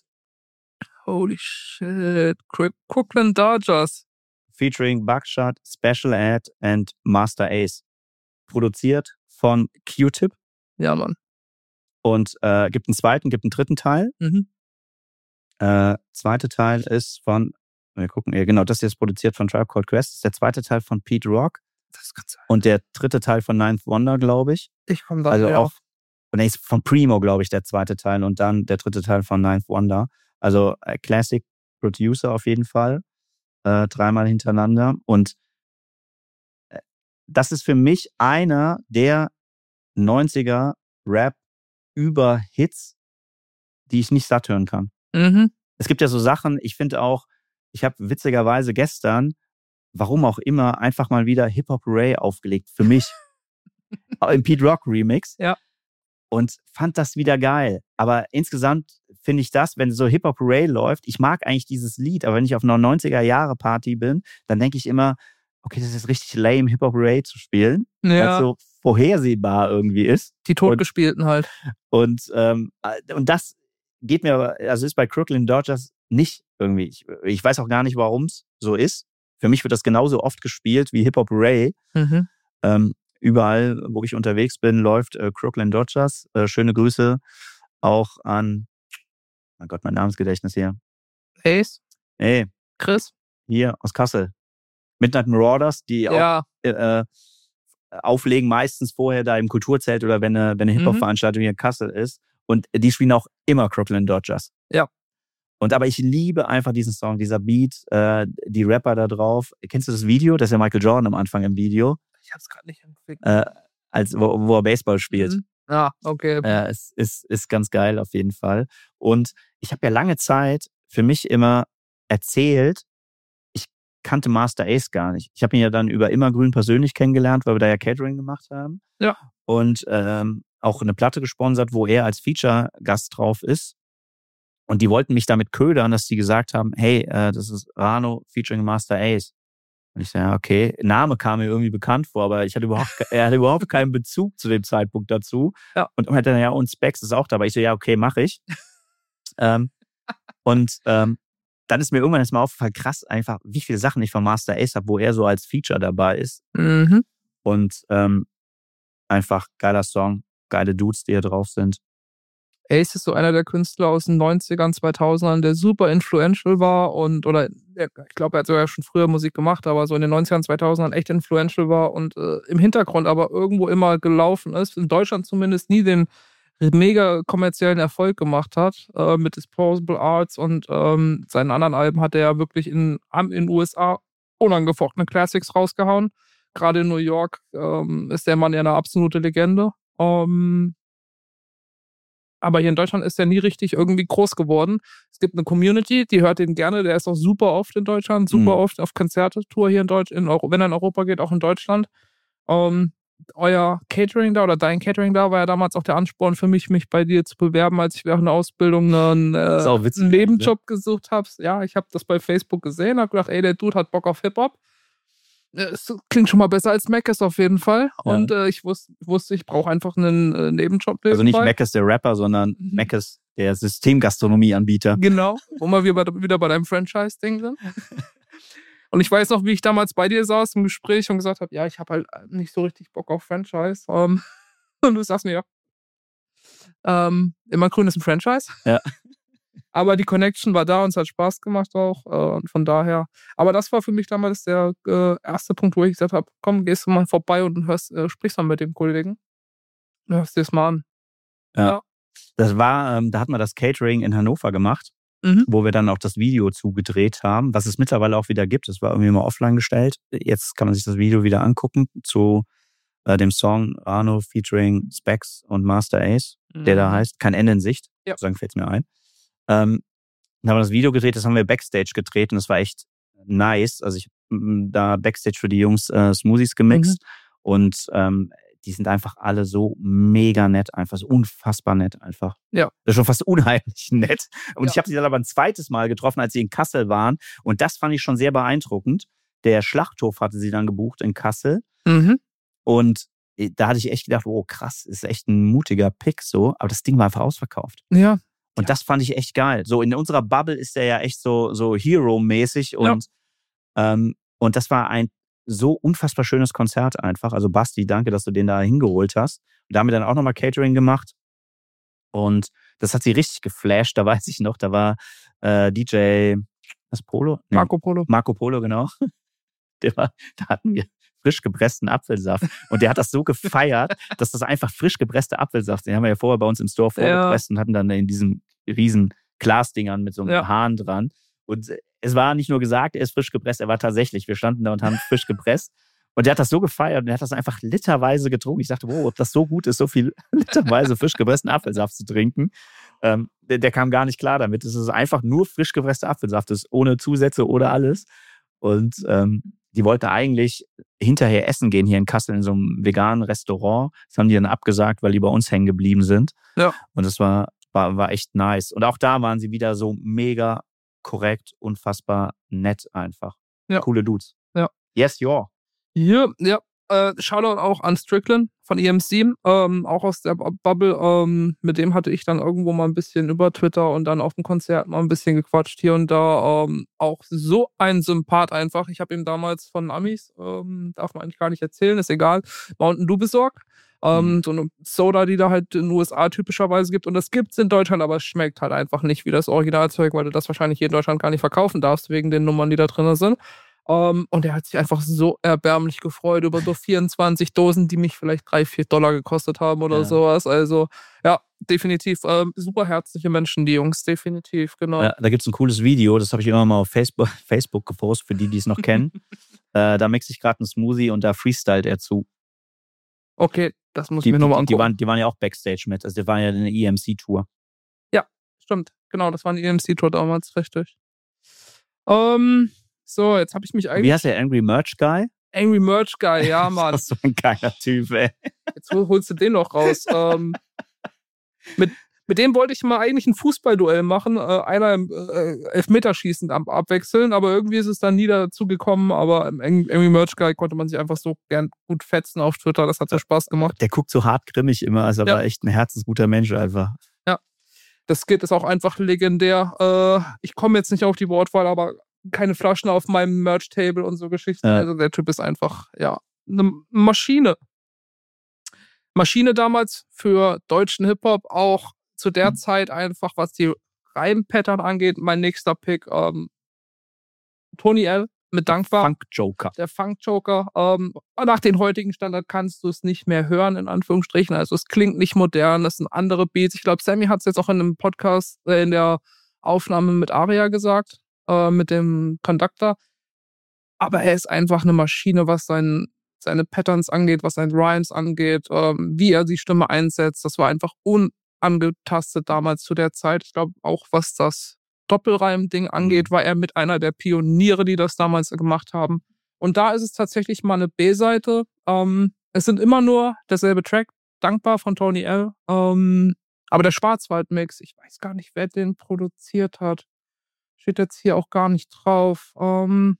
Holy shit. Crooklyn Dodgers. featuring Buckshot, Special Ed and Master Ace. Produziert von Q-Tip Ja, Mann. und äh, gibt einen zweiten, gibt einen dritten Teil. Mhm. Äh, zweite Teil ist von, wir gucken, ja, genau, das hier ist produziert von Tribe Called Quest. Das ist der zweite Teil von Pete Rock Das kann sein. und der dritte Teil von Ninth Wonder, glaube ich. Ich komme da Also ja. auch nee, ist von Primo, glaube ich, der zweite Teil und dann der dritte Teil von Ninth Wonder. Also äh, Classic Producer auf jeden Fall. Äh, dreimal hintereinander. Und äh, das ist für mich einer der neunziger Rap über Hits, die ich nicht satt hören kann. Mhm. Es gibt ja so Sachen, ich finde auch, ich habe witzigerweise gestern, warum auch immer, einfach mal wieder Hip-Hop Ray aufgelegt. Für mich. Im Pete Rock Remix. Ja. Und fand das wieder geil. Aber insgesamt finde ich das, wenn so Hip-Hop Ray läuft, ich mag eigentlich dieses Lied, aber wenn ich auf einer neunziger-Jahre-Party bin, dann denke ich immer, okay, das ist richtig lame, Hip-Hop Ray zu spielen, weil Ja. es so vorhersehbar irgendwie ist. Die Totgespielten halt. Und, ähm, und das geht mir aber, also ist bei Crooklyn Dodgers nicht irgendwie, ich, ich weiß auch gar nicht, warum es so ist. Für mich wird das genauso oft gespielt wie Hip-Hop Ray. Mhm. Ähm, überall, wo ich unterwegs bin, läuft äh, Crooklyn Dodgers. Äh, schöne Grüße auch an, mein Gott, mein Namensgedächtnis hier. Ace? Hey, Chris? hier aus Kassel. Midnight Marauders, die Ja. auch äh, auflegen, meistens vorher da im Kulturzelt oder wenn eine, wenn eine Hip-Hop-Veranstaltung hier in Kassel ist. Und die spielen auch immer Crocodile Dodgers. Ja. Und aber ich liebe einfach diesen Song, dieser Beat, äh, die Rapper da drauf. Kennst du das Video? Das ist ja Michael Jordan am Anfang im Video. Ich hab's gerade nicht entwickelt. Äh, als, wo, wo er Baseball spielt. Mhm. Ah, okay. Äh, es ist, ist ganz geil auf jeden Fall. Und ich habe ja lange Zeit für mich immer erzählt, ich kannte Master Ace gar nicht. Ich habe ihn ja dann über Immergrün persönlich kennengelernt, weil wir da ja Catering gemacht haben. Ja. Und ähm, auch eine Platte gesponsert, wo er als Feature-Gast drauf ist. Und die wollten mich damit ködern, dass die gesagt haben, hey, äh, das ist Rano featuring Master Ace. Und ich so, ja, okay. Name kam mir irgendwie bekannt vor, aber ich hatte überhaupt, er hatte überhaupt keinen Bezug zu dem Zeitpunkt dazu. Ja. Und er dann, ja, und Specs ist auch dabei. Ich so, ja, okay, mache ich. ähm, und ähm, dann ist mir irgendwann erstmal aufgefallen, krass einfach, wie viele Sachen ich von Master Ace habe, wo er so als Feature dabei ist. Mhm. Und ähm, einfach geiler Song, geile Dudes, die hier drauf sind. Ace ist so einer der Künstler aus den neunzigern, zweitausendern, der super influential war und, oder ich glaube, er hat sogar schon früher Musik gemacht, aber so in den neunzigern, zweitausendern echt influential war und äh, im Hintergrund aber irgendwo immer gelaufen ist, in Deutschland zumindest nie den mega kommerziellen Erfolg gemacht hat äh, mit Disposable Arts und ähm, seinen anderen Alben hat er ja wirklich in den U S A unangefochtene Classics rausgehauen. Gerade in New York ähm, ist der Mann ja eine absolute Legende. Ähm, Aber hier in Deutschland ist er nie richtig irgendwie groß geworden. Es gibt eine Community, die hört ihn gerne. Der ist auch super oft in Deutschland, super Mhm. oft auf Konzerte-Tour hier in Deutschland, wenn er in Europa geht, auch in Deutschland. Ähm, euer Catering da oder dein Catering da war ja damals auch der Ansporn für mich, mich bei dir zu bewerben, als ich während der Ausbildung einen, äh, Ist auch witzig, einen Nebenjob gesucht habe. Ja, ich habe das bei Facebook gesehen, habe gedacht, ey, der Dude hat Bock auf Hip-Hop. Es klingt schon mal besser als Mackes auf jeden Fall. Ja. Und äh, ich wusste, wusste, ich brauche einfach einen äh, Nebenjob nebenbei. Also nicht Mackes der Rapper, sondern Mhm. Mackes der Systemgastronomieanbieter. Genau, wo wir wieder, wieder bei deinem Franchise-Ding sind. Und ich weiß noch, wie ich damals bei dir saß im Gespräch und gesagt habe, ja, ich habe halt nicht so richtig Bock auf Franchise. Um, und du sagst mir, ja, ähm, Immergrün ist ein Franchise. Ja. Aber die Connection war da und es hat Spaß gemacht auch. Äh, und von daher. Aber das war für mich damals der äh, erste Punkt, wo ich gesagt habe, komm, gehst du mal vorbei und hörst, äh, sprichst mal mit dem Kollegen. Und hörst dir das mal an. Ja. Ja. Das war, ähm, da hat man das Catering in Hannover gemacht, Mhm. wo wir dann auch das Video zugedreht haben, was es mittlerweile auch wieder gibt. Das war irgendwie mal offline gestellt. Jetzt kann man sich das Video wieder angucken zu äh, dem Song Rano featuring Specs und Master Ace, der da Mhm. heißt Kein Ende in Sicht. Ja. So fällt es mir ein. Ähm, dann haben wir das Video gedreht, das haben wir Backstage gedreht und das war echt nice. Also ich habe da Backstage für die Jungs äh, Smoothies gemixt Mhm. und ähm, die sind einfach alle so mega nett, einfach so unfassbar nett einfach. Ja. Das ist schon fast unheimlich nett. Und Ja. ich habe sie dann aber ein zweites Mal getroffen, als sie in Kassel waren und das fand ich schon sehr beeindruckend. Der Schlachthof hatte sie dann gebucht in Kassel Mhm. und da hatte ich echt gedacht, oh krass, ist echt ein mutiger Pick so, aber das Ding war einfach ausverkauft. Ja. Und Ja. das fand ich echt geil. So in unserer Bubble ist der ja echt so, so Hero-mäßig und, ähm, und das war ein so unfassbar schönes Konzert einfach. Also Basti, danke, dass du den da hingeholt hast. Und da haben wir dann auch nochmal Catering gemacht und das hat sie richtig geflasht. Da weiß ich noch, da war äh, D J, was Polo? Nee, Marco Polo. Marco Polo, genau. Der war, da hatten wir frisch gepressten Apfelsaft. Und der hat das so gefeiert, dass das einfach frisch gepresster Apfelsaft, den haben wir ja vorher bei uns im Store vorgepresst ja. und hatten dann in diesen riesen Glasdingern mit so einem ja. Hahn dran. Und es war nicht nur gesagt, er ist frisch gepresst, er war tatsächlich, wir standen da und haben frisch gepresst. Und der hat das so gefeiert und er hat das einfach literweise getrunken. Ich dachte, wow, ob das so gut ist, so viel literweise frisch gepressten Apfelsaft zu trinken. Ähm, der, der kam gar nicht klar damit. Es ist einfach nur frisch gepresster Apfelsaft, das ist ohne Zusätze oder alles. Und ähm, die wollte eigentlich hinterher essen gehen hier in Kassel in so einem veganen Restaurant. Das haben die dann abgesagt, weil die bei uns hängen geblieben sind. Ja. Und das war, war, war echt nice. Und auch da waren sie wieder so mega korrekt, unfassbar nett einfach. Ja. Coole Dudes. Ja. Yes, your. Ja, ja. Äh, Shoutout auch an Strickland von E M C, ähm, auch aus der Bubble. Ähm, mit dem hatte ich dann irgendwo mal ein bisschen über Twitter und dann auf dem Konzert mal ein bisschen gequatscht hier und da. Ähm, auch so ein Sympath einfach. Ich habe ihm damals von Amis, ähm, darf man eigentlich gar nicht erzählen, ist egal, Mountain Dew besorgt. Ähm, mhm. So eine Soda, die da halt in den U S A typischerweise gibt. Und das gibt's in Deutschland, aber es schmeckt halt einfach nicht wie das Originalzeug, weil du das wahrscheinlich hier in Deutschland gar nicht verkaufen darfst, wegen den Nummern, die da drin sind. Um, und er hat sich einfach so erbärmlich gefreut über so vierundzwanzig Dosen, die mich vielleicht drei, vier Dollar gekostet haben oder ja. sowas. Also ja, definitiv ähm, super herzliche Menschen, die Jungs, definitiv, genau. Ja, da gibt es ein cooles Video, das habe ich immer mal auf Facebook, Facebook gepostet, für die, die es noch kennen. äh, da mixe ich gerade einen Smoothie und da freestylt er zu. Okay, das muss die, ich mir nochmal angucken. Die waren, die waren ja auch Backstage mit, also die waren ja eine E M C-Tour. Ja, stimmt, genau, das war eine E M C-Tour damals, richtig. Ähm... So, jetzt habe ich mich eigentlich... Wie heißt der? Angry Merch Guy? Angry Merch Guy, ja, Mann. Das ist so ein geiler Typ, ey. Jetzt holst du den noch raus. ähm, mit, mit dem wollte ich mal eigentlich ein Fußballduell machen. Äh, einer im äh, Elfmeterschießen ab, abwechseln, aber irgendwie ist es dann nie dazu gekommen. Aber im Angry Merch Guy konnte man sich einfach so gern gut fetzen auf Twitter. Das hat so Spaß gemacht. Der guckt so hart grimmig immer. Also er ja. war echt ein herzensguter Mensch einfach. Ja. Das Skit ist auch einfach legendär. Äh, ich komme jetzt nicht auf die Wortwahl, aber keine Flaschen auf meinem Merch-Table und so Geschichten. Ja. Also der Typ ist einfach, ja, eine Maschine. Maschine damals für deutschen Hip-Hop, auch zu der mhm. Zeit einfach, was die Reim-Pattern angeht. Mein nächster Pick, ähm, Tony L. mit Dankbar. Funk-Joker. Der Funk-Joker. Ähm, nach den heutigen Standard kannst du es nicht mehr hören, in Anführungsstrichen. Also es klingt nicht modern, das sind andere Beats. Ich glaube, Sammy hat es jetzt auch in einem Podcast, äh, in der Aufnahme mit Aria gesagt. Mit dem Conductor. Aber er ist einfach eine Maschine, was sein, seine Patterns angeht, was seine Rhymes angeht, ähm, wie er die Stimme einsetzt. Das war einfach unangetastet damals zu der Zeit. Ich glaube, auch was das Doppelreim-Ding angeht, war er mit einer der Pioniere, die das damals gemacht haben. Und da ist es tatsächlich mal eine B-Seite. Ähm, es sind immer nur derselbe Track, Dankbar von Tony L. Ähm, aber der Schwarzwald-Mix, ich weiß gar nicht, wer den produziert hat. Steht jetzt hier auch gar nicht drauf. Ähm,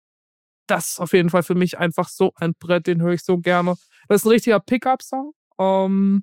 das ist auf jeden Fall für mich einfach so ein Brett, den höre ich so gerne. Das ist ein richtiger Pickup-Song. Ähm,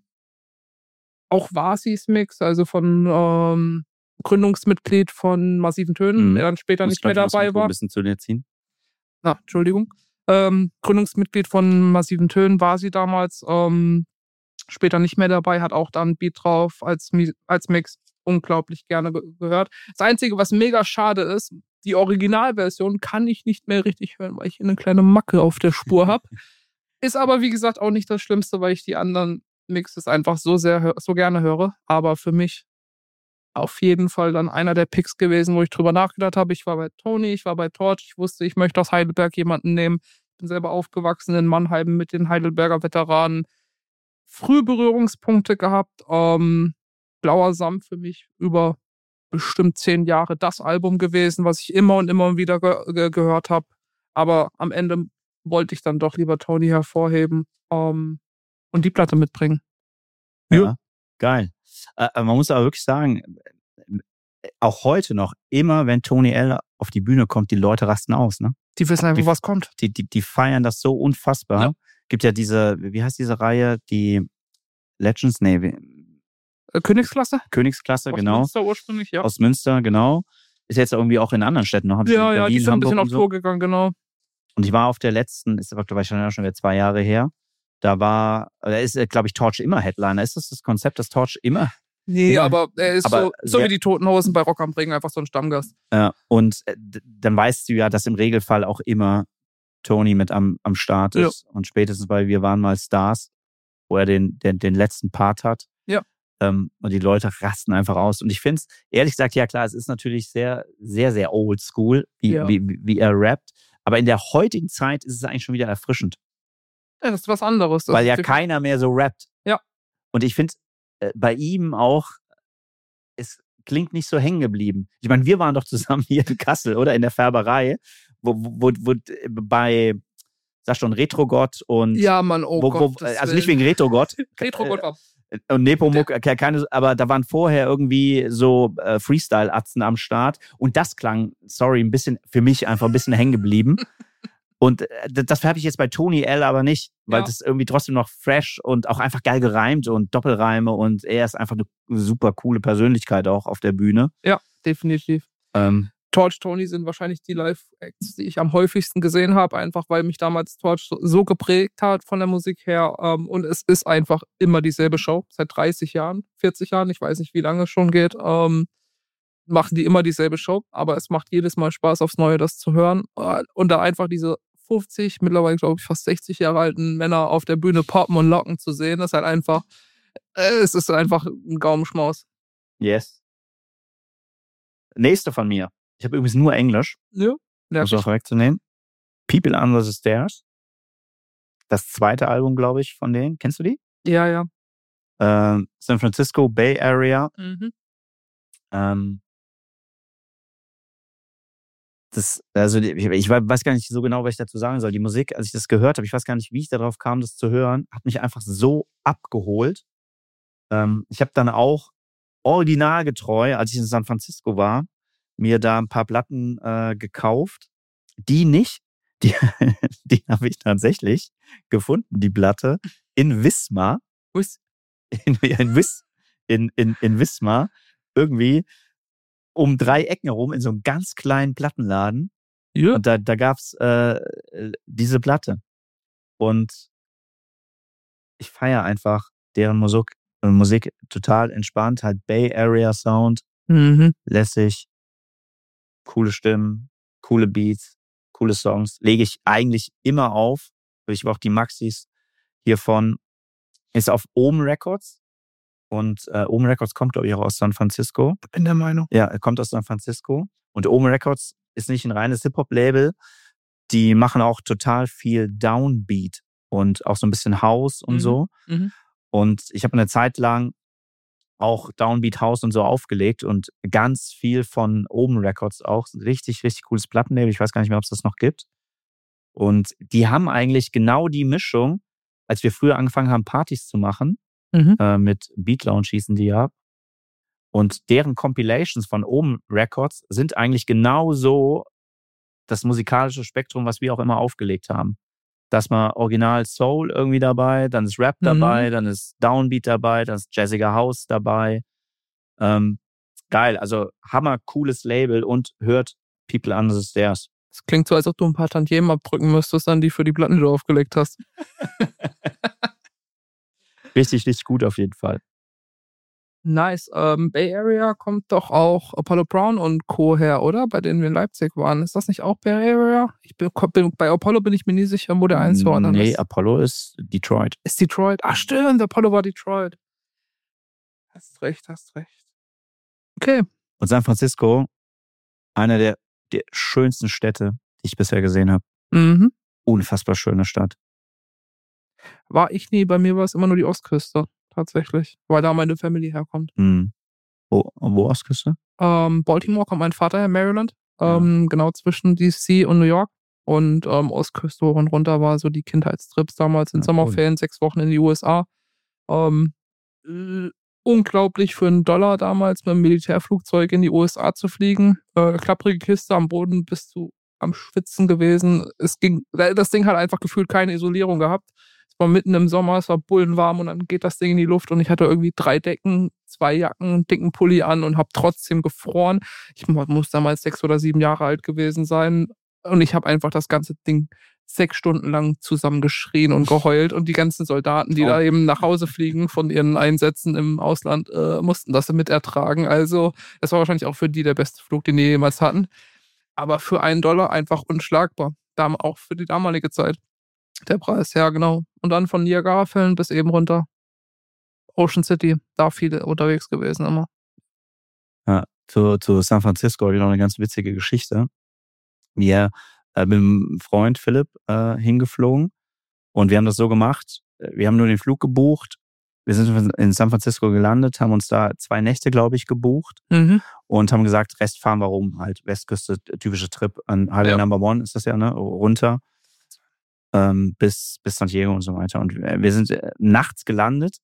auch Vasis Mix, also von ähm, Gründungsmitglied von Massiven Tönen, mhm. der dann später nicht mehr dabei war. Ein bisschen zu dir ziehen. Na, Entschuldigung. Ähm, Gründungsmitglied von Massiven Tönen war sie damals. Ähm, später nicht mehr dabei, hat auch da einen Beat drauf als, als Mix. Unglaublich gerne ge- gehört. Das Einzige, was mega schade ist, die Originalversion kann ich nicht mehr richtig hören, weil ich eine kleine Macke auf der Spur habe. Ist aber, wie gesagt, auch nicht das Schlimmste, weil ich die anderen Mixes einfach so sehr, so gerne höre. Aber für mich auf jeden Fall dann einer der Picks gewesen, wo ich drüber nachgedacht habe. Ich war bei Tony, ich war bei Torch. Ich wusste, ich möchte aus Heidelberg jemanden nehmen. Ich bin selber aufgewachsen in Mannheim mit den Heidelberger Veteranen. Früh Berührungspunkte gehabt. Ähm, Blauer Samt für mich über bestimmt zehn Jahre das Album gewesen, was ich immer und immer wieder ge- ge- gehört habe. Aber am Ende wollte ich dann doch lieber Tony hervorheben ähm, und die Platte mitbringen. Ja, ja. Geil. Äh, man muss aber wirklich sagen, auch heute noch, immer wenn Tony L. auf die Bühne kommt, die Leute rasten aus, ne? Die wissen einfach, die, was kommt. Die, die, die feiern das so unfassbar. Ja. Gibt ja diese, wie heißt diese Reihe? Die Legends, nee, äh, Königsklasse? Königsklasse, Aus genau. Aus Münster ursprünglich, ja. Aus Münster, genau. Ist jetzt irgendwie auch in anderen Städten noch. Ja, ja, die sind ein bisschen auf Tour gegangen, genau. Und ich war auf der letzten, ist aber, glaube ich, schon wieder zwei Jahre her. Da war, da ist, glaube ich, Torch immer Headliner. Ist das das Konzept, dass Torch immer? Nee, immer, aber er ist aber so, so wie die Toten Hosen bei Rock am Ring, einfach so ein Stammgast. Ja, und äh, dann weißt du ja, dass im Regelfall auch immer Tony mit am, am Start ist. Ja. Und spätestens bei Wir waren mal Stars, wo er den, den, den letzten Part hat. Ja. Ähm, und die Leute rasten einfach aus. Und ich finde es, ehrlich gesagt, ja klar, es ist natürlich sehr, sehr, sehr old school, wie, ja. wie, wie er rappt. Aber in der heutigen Zeit ist es eigentlich schon wieder erfrischend. Ja, das ist was anderes. Das weil ja keiner mehr so rappt. Ja. Und ich finde äh, bei ihm auch, es klingt nicht so hängen geblieben. Ich meine, wir waren doch zusammen hier in Kassel, oder? In der Färberei, wo, wo, wo bei, sag schon, Retrogott und... Ja, Mann, oh wo, Gott. Wo, also nicht wegen Retrogott. Retrogott war... Und Nepomuk, keine, aber da waren vorher irgendwie so äh, Freestyle-Atzen am Start. Und das klang, sorry, ein bisschen, für mich einfach ein bisschen hängen geblieben. Und äh, das habe ich jetzt bei Tony L. aber nicht, weil ja. das irgendwie trotzdem noch fresh und auch einfach geil gereimt und Doppelreime und er ist einfach eine super coole Persönlichkeit auch auf der Bühne. Ja, definitiv. Ähm, Torch, Tony sind wahrscheinlich die Live-Acts, die ich am häufigsten gesehen habe, einfach weil mich damals Torch so, so geprägt hat von der Musik her. Ähm, und es ist einfach immer dieselbe Show, seit dreißig Jahren, vierzig Jahren, ich weiß nicht, wie lange es schon geht. Ähm, machen die immer dieselbe Show, aber es macht jedes Mal Spaß aufs Neue, das zu hören. Und da einfach diese fünfzig, mittlerweile glaube ich fast sechzig Jahre alten Männer auf der Bühne poppen und locken zu sehen, ist halt einfach, es ist einfach ein Gaumenschmaus. Yes. Nächste von mir. Ich habe übrigens nur Englisch. Ja, um es auch wegzunehmen. People Under the Stairs. Das zweite Album, glaube ich, von denen. Kennst du die? Ja, ja. Ähm, San Francisco Bay Area. Mhm. Ähm, das, also ich, ich weiß gar nicht so genau, was ich dazu sagen soll. Die Musik, als ich das gehört habe, ich weiß gar nicht, wie ich darauf kam, das zu hören, hat mich einfach so abgeholt. Ähm, ich habe dann auch originalgetreu, als ich in San Francisco war, mir da ein paar Platten äh, gekauft. Die nicht, die, die habe ich tatsächlich gefunden, die Platte, in Wismar. Wiss. In, in, Wiss, in, in, in Wismar. Irgendwie um drei Ecken herum in so einem ganz kleinen Plattenladen. Ja. Und da, da gab es äh, diese Platte. Und ich feiere einfach deren Musik, Musik total entspannt, halt Bay Area Sound, Mhm. lässig, coole Stimmen, coole Beats, coole Songs. Lege ich eigentlich immer auf. Ich habe auch die Maxis hiervon. Ist auf Ohm Records. Und äh, Ohm Records kommt, glaube ich, auch aus San Francisco. Bin der Meinung. Ja, er kommt aus San Francisco. Und Ohm Records ist nicht ein reines Hip-Hop-Label. Die machen auch total viel Downbeat und auch so ein bisschen House und Mhm. so. Mhm. Und ich habe eine Zeit lang auch Downbeat House und so aufgelegt und ganz viel von Ohm Records auch. Richtig, richtig cooles Plattenlabel. Ich weiß gar nicht mehr, ob es das noch gibt. Und die haben eigentlich genau die Mischung, als wir früher angefangen haben, Partys zu machen, Mhm. äh, mit Beat Lounge hießen die ja. Und deren Compilations von Ohm Records sind eigentlich genau so das musikalische Spektrum, was wir auch immer aufgelegt haben. Da ist mal Original Soul irgendwie dabei, dann ist Rap dabei, Mhm. dann ist Downbeat dabei, dann ist Jazziger House dabei. Ähm, geil, also hammer cooles Label und hört People Under the Stairs. Es klingt so, als ob du ein paar Tantiemen abdrücken müsstest, an die für die Platten, die du aufgelegt hast. Richtig, richtig gut auf jeden Fall. Nice. Ähm, Bay Area kommt doch auch Apollo Brown und Co. her, oder? Bei denen wir in Leipzig waren. Ist das nicht auch Bay Area? Ich bin, bin, bei Apollo bin ich mir nie sicher, wo der einzuordnen Nee, ist. Apollo ist Detroit. Ist Detroit? Ach stimmt, Apollo war Detroit. Hast recht, hast recht. Okay. Und San Francisco, einer der, der schönsten Städte, die ich bisher gesehen habe. Mhm. Unfassbar schöne Stadt. War ich nie, bei mir war es immer nur die Ostküste, tatsächlich. Weil da meine Family herkommt. Hm. Wo, wo Ostküste? Ähm, Baltimore kommt mein Vater her, Maryland. Ähm, ja. Genau zwischen D C und New York. Und ähm, Ostküste hoch und runter war so die Kindheitstrips damals in Ja, Sommerferien, cool. sechs Wochen in die U S A. Ähm, äh, unglaublich für einen Dollar damals mit einem Militärflugzeug in die U S A zu fliegen. Äh, klapprige Kiste am Boden, bist du am Schwitzen gewesen. Es ging, das Ding hat einfach gefühlt keine Isolierung gehabt. Es war mitten im Sommer, es war bullenwarm und dann geht das Ding in die Luft und ich hatte irgendwie drei Decken, zwei Jacken, einen dicken Pulli an und habe trotzdem gefroren. Ich muss damals sechs oder sieben Jahre alt gewesen sein und ich habe einfach das ganze Ding sechs Stunden lang zusammengeschrien und geheult und die ganzen Soldaten, die oh. da eben nach Hause fliegen von ihren Einsätzen im Ausland, äh, mussten das mit ertragen. Also das war wahrscheinlich auch für die der beste Flug, den die jemals hatten. Aber für einen Dollar einfach unschlagbar. Auch für die damalige Zeit. Der Preis, ja genau. Und dann von Niagara-Fällen bis eben runter. Ocean City, da viele unterwegs gewesen immer. Ja, zu, zu San Francisco habe ich noch eine ganz witzige Geschichte. Wir äh, mit einem Freund Philipp äh, hingeflogen und wir haben das so gemacht, wir haben nur den Flug gebucht, wir sind in San Francisco gelandet, haben uns da zwei Nächte, glaube ich, gebucht mhm. und haben gesagt, Rest fahren wir rum, halt Westküste, typische Trip an Highway ja. Number One ist das ja, ne, runter ähm, bis, bis San Diego und so weiter. Und wir sind äh, nachts gelandet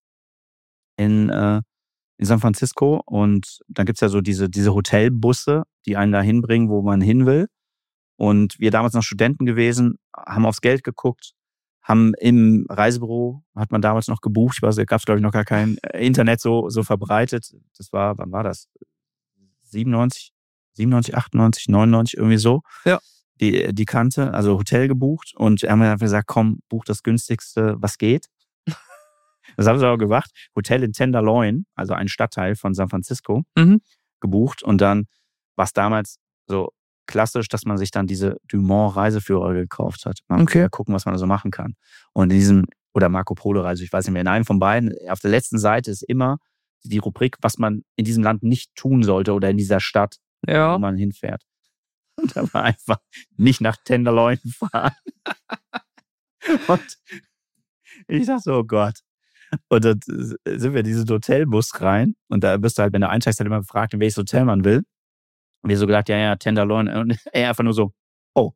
in, äh, in San Francisco und dann gibt's ja so diese, diese Hotelbusse, die einen da hinbringen, wo man hin will. Und wir damals noch Studenten gewesen, haben aufs Geld geguckt, haben im Reisebüro, hat man damals noch gebucht, ich weiß, da gab es glaube ich noch gar kein Internet so, so verbreitet. Das war, wann war das? siebenundneunzig, siebenundneunzig, achtundneunzig, neunundneunzig, irgendwie so. Ja. Die, die Kante, also Hotel gebucht und haben einfach gesagt, komm, buch das günstigste, was geht. Das haben sie auch gemacht. Hotel in Tenderloin, also ein Stadtteil von San Francisco. Mhm. gebucht und dann war es damals so klassisch, dass man sich dann diese Dumont-Reiseführer gekauft hat. Man Okay. Mal gucken, was man da so machen kann. Und in diesem, oder Marco Polo-Reise, ich weiß nicht mehr, in einem von beiden, auf der letzten Seite ist immer die Rubrik, was man in diesem Land nicht tun sollte oder in dieser Stadt, Ja. wo man hinfährt. Und da war einfach nicht nach Tenderloin fahren. Und ich dachte so, oh Gott. Und dann sind wir in diesen Hotelbus rein und da bist du halt, wenn du einsteigst, halt immer gefragt, in welches Hotel man will. Und wir so gesagt, ja, ja, Tenderloin. Und er einfach nur so, oh.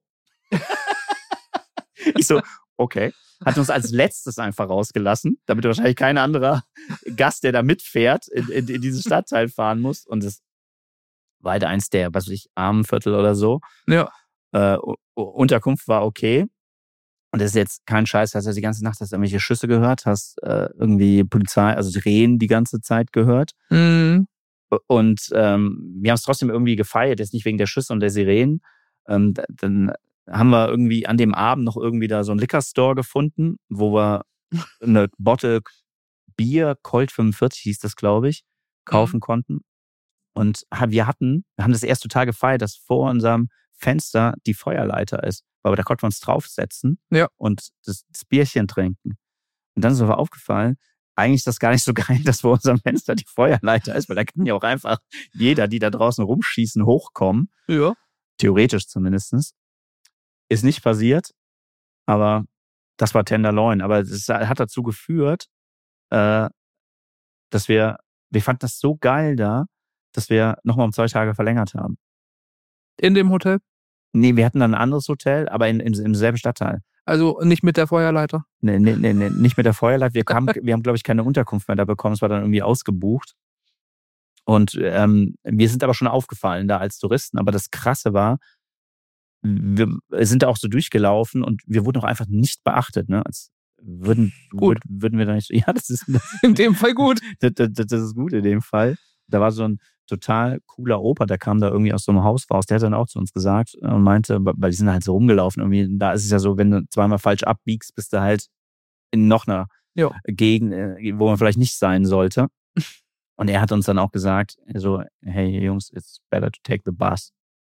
Ich so, okay. Hat uns als letztes einfach rausgelassen, damit wahrscheinlich kein anderer Gast, der da mitfährt, in, in, in diesen Stadtteil fahren muss. Und das war halt eins der, was weiß ich, Armenviertel oder so. Ja. Äh, Unterkunft war okay. Und das ist jetzt kein Scheiß, hast du die ganze Nacht hast du irgendwelche Schüsse gehört, hast äh, irgendwie Polizei, also Rehen die ganze Zeit gehört. Mhm. Und ähm, wir haben es trotzdem irgendwie gefeiert, jetzt nicht wegen der Schüsse und der Sirenen. Ähm, dann haben wir irgendwie an dem Abend noch irgendwie da so einen Liquor-Store gefunden, wo wir eine Bottle Bier, Colt fünfundvierzig hieß das, glaube ich, kaufen mhm. konnten. Und wir hatten, wir haben das erst total gefeiert, dass vor unserem Fenster die Feuerleiter ist. Aber da konnten wir uns draufsetzen ja. und das, das Bierchen trinken. Und dann ist uns aber aufgefallen, eigentlich ist das gar nicht so geil, dass vor unserem Fenster die Feuerleiter ist, weil da kann ja auch einfach jeder, die da draußen rumschießen, hochkommen. Ja. Theoretisch zumindest. Ist nicht passiert, aber das war Tenderloin. Aber es hat dazu geführt, äh, dass wir, wir fanden das so geil da, dass wir nochmal um zwei Tage verlängert haben. In dem Hotel? Nee, wir hatten dann ein anderes Hotel, aber in, im, im selben Stadtteil. Also nicht mit der Feuerleiter? Nee, nee, nee, nee nicht mit der Feuerleiter. Wir, kamen, wir haben, glaube ich, keine Unterkunft mehr da bekommen. Es war dann irgendwie ausgebucht. Und ähm, wir sind aber schon aufgefallen da als Touristen. Aber das Krasse war, wir sind da auch so durchgelaufen und wir wurden auch einfach nicht beachtet. Ne? Als würden, gut. Würd, würden wir da nicht so, ja, das ist in dem Fall gut. das, das, das ist gut in dem Fall. Da war so ein total cooler Opa, der kam da irgendwie aus so einem Haus raus, der hat dann auch zu uns gesagt und meinte, weil die sind halt so rumgelaufen, irgendwie, da ist es ja so, wenn du zweimal falsch abbiegst, bist du halt in noch einer jo. Gegend, wo man vielleicht nicht sein sollte. Und er hat uns dann auch gesagt, so, hey Jungs, it's better to take the bus.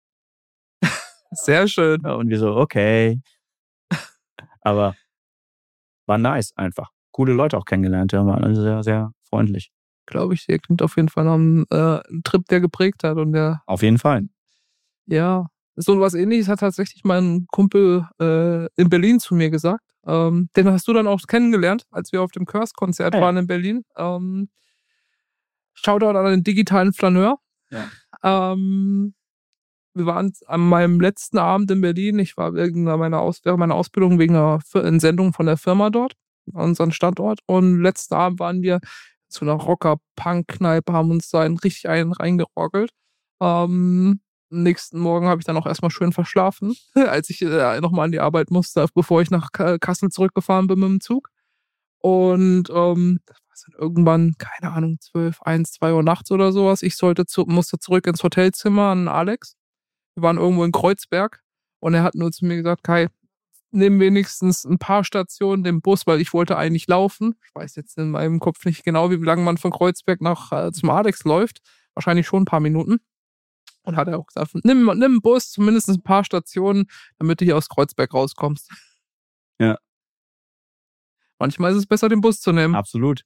Sehr schön. Und wir so, okay. Aber war nice einfach. Coole Leute auch kennengelernt, ja, waren also sehr, sehr freundlich. Glaube ich, der klingt auf jeden Fall nach einem äh, Trip, der geprägt hat. Und der, auf jeden Fall. Ja, so was Ähnliches hat tatsächlich mein Kumpel äh, in Berlin zu mir gesagt. Ähm, den hast du dann auch kennengelernt, als wir auf dem Curse-Konzert hey. waren in Berlin. Ähm, Shoutout an den digitalen Flaneur. Ja. Ähm, wir waren an meinem letzten Abend in Berlin. Ich war wegen meiner, Aus- während meiner Ausbildung wegen einer Entsendung von der Firma dort, an unserem Standort. Und letzten Abend waren wir zu einer Rocker-Punk-Kneipe, haben uns da richtig einen reingerockelt. Ähm, nächsten Morgen habe ich dann auch erstmal schön verschlafen, als ich äh, nochmal an die Arbeit musste, bevor ich nach K- Kassel zurückgefahren bin mit dem Zug. Und ähm, das war dann irgendwann, keine Ahnung, zwölf, eins, zwei Uhr nachts oder sowas. Ich sollte zu, musste zurück ins Hotelzimmer an Alex. Wir waren irgendwo in Kreuzberg und er hat nur zu mir gesagt, Kai, nimm wenigstens ein paar Stationen den Bus, weil ich wollte eigentlich laufen. Ich weiß jetzt in meinem Kopf nicht genau, wie lange man von Kreuzberg nach äh, zum Alex läuft. Wahrscheinlich schon ein paar Minuten. Und hat er auch gesagt, nimm, nimm einen Bus, zumindest ein paar Stationen, damit du hier aus Kreuzberg rauskommst. Ja. Manchmal ist es besser, den Bus zu nehmen. Absolut.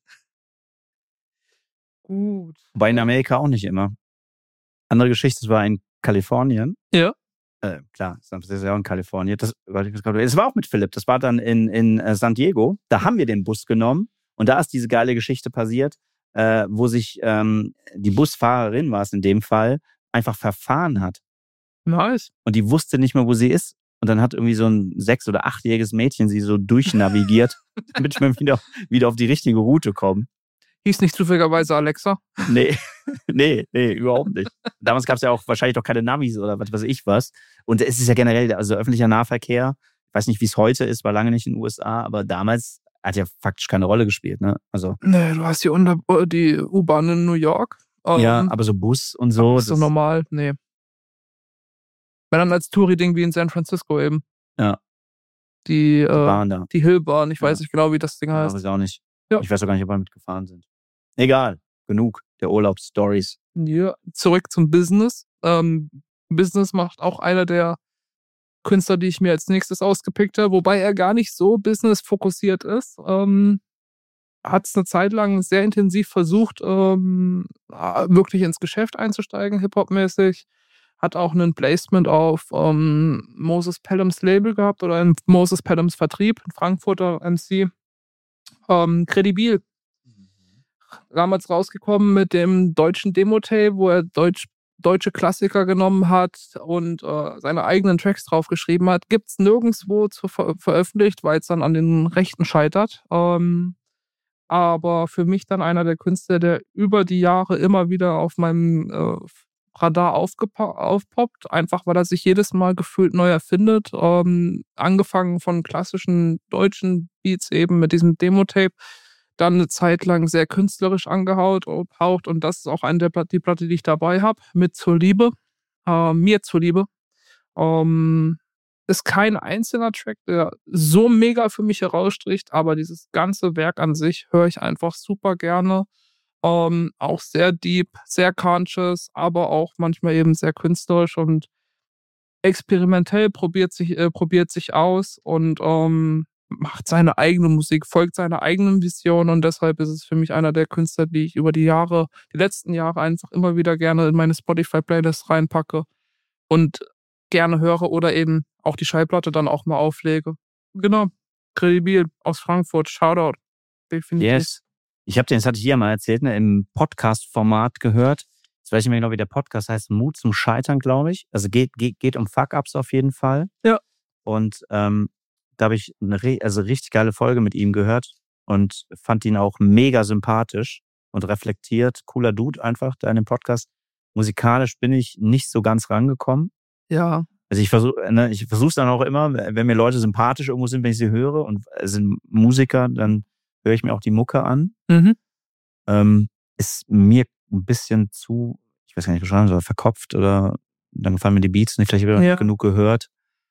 Gut. Wobei in Amerika auch nicht immer. Andere Geschichte, das war in Kalifornien. Ja. Äh, klar, das ist ja auch in Kalifornien. Das, das war auch mit Philipp. Das war dann in, in äh, San Diego. Da haben wir den Bus genommen. Und da ist diese geile Geschichte passiert, äh, wo sich ähm, die Busfahrerin, war es in dem Fall, einfach verfahren hat. Nice. Und die wusste nicht mehr, wo sie ist. Und dann hat irgendwie so ein sechs- oder achtjähriges Mädchen sie so durchnavigiert, damit wir wieder, wieder auf die richtige Route kommen. Hieß nicht zufälligerweise Alexa? Nee, nee, nee, überhaupt nicht. Damals gab es ja auch wahrscheinlich noch keine Navis oder was weiß ich was. Und es ist ja generell, also öffentlicher Nahverkehr, ich weiß nicht, wie es heute ist, war lange nicht in den U S A, aber damals hat ja faktisch keine Rolle gespielt, ne? Also. Nee, du hast die, Unter- die U-Bahn in New York. Um, ja, aber so Bus und so. Ist so normal, nee. Wenn dann als Touri-Ding wie in San Francisco eben. Ja. Die, die äh, Bahn da. Die Hillbahn, ich weiß ja. nicht genau, wie das Ding heißt. Ja, weiß ich auch nicht. Ja. Ich weiß auch gar nicht, ob wir mitgefahren sind. Egal, genug der Urlaubsstories. Ja, zurück zum Business. Ähm, Business macht auch einer der Künstler, die ich mir als nächstes ausgepickt habe, wobei er gar nicht so business-fokussiert ist. Ähm, hat es eine Zeit lang sehr intensiv versucht, ähm, wirklich ins Geschäft einzusteigen, Hip-Hop-mäßig. Hat auch ein Placement auf ähm, Moses Pelhams Label gehabt oder in Moses Pelhams Vertrieb, ein Frankfurter M C. Ähm, Credibil. Damals rausgekommen mit dem deutschen Demo-Tape, wo er Deutsch, deutsche Klassiker genommen hat und äh, seine eigenen Tracks draufgeschrieben hat. Gibt es nirgendwo zu ver- veröffentlicht, weil es dann an den Rechten scheitert. Ähm, aber für mich dann einer der Künstler, der über die Jahre immer wieder auf meinem äh, Radar aufgepo- aufpoppt, einfach weil er sich jedes Mal gefühlt neu erfindet. Ähm, angefangen von klassischen deutschen Beats eben mit diesem Demo-Tape, dann eine Zeit lang sehr künstlerisch angehaucht haucht, und das ist auch eine der Platte, die Platte, die ich dabei habe, mit Zur Liebe, äh, mir zur Liebe. Ähm, ist kein einzelner Track, der so mega für mich herausstricht, aber dieses ganze Werk an sich höre ich einfach super gerne. Ähm, auch sehr deep, sehr conscious, aber auch manchmal eben sehr künstlerisch und experimentell, probiert sich, äh, probiert sich aus und ähm, macht seine eigene Musik, folgt seiner eigenen Vision, und deshalb ist es für mich einer der Künstler, die ich über die Jahre, die letzten Jahre einfach immer wieder gerne in meine Spotify-Playlist reinpacke und gerne höre oder eben auch die Schallplatte dann auch mal auflege. Genau. Credibil aus Frankfurt. Shoutout. Definitiv. Yes. Ich habe den, das hatte ich hier mal erzählt, ne, im Podcast-Format gehört. Jetzt weiß ich nicht mehr genau, wie der Podcast heißt. Mut zum Scheitern, glaube ich. Also geht, geht, geht um Fuck-Ups auf jeden Fall. Ja. Und ähm, da habe ich eine re- also richtig geile Folge mit ihm gehört und fand ihn auch mega sympathisch und reflektiert. Cooler Dude einfach da in dem Podcast. Musikalisch bin ich nicht so ganz rangekommen. Ja. Also ich versuche, ne, ich versuche es dann auch immer, wenn mir Leute sympathisch irgendwo sind, wenn ich sie höre und sind Musiker, dann höre ich mir auch die Mucke an. Mhm. Ähm, ist mir ein bisschen zu, ich weiß gar nicht, beschreiben soll, verkopft, oder dann gefallen mir die Beats nicht, vielleicht habe ich Ja. genug gehört.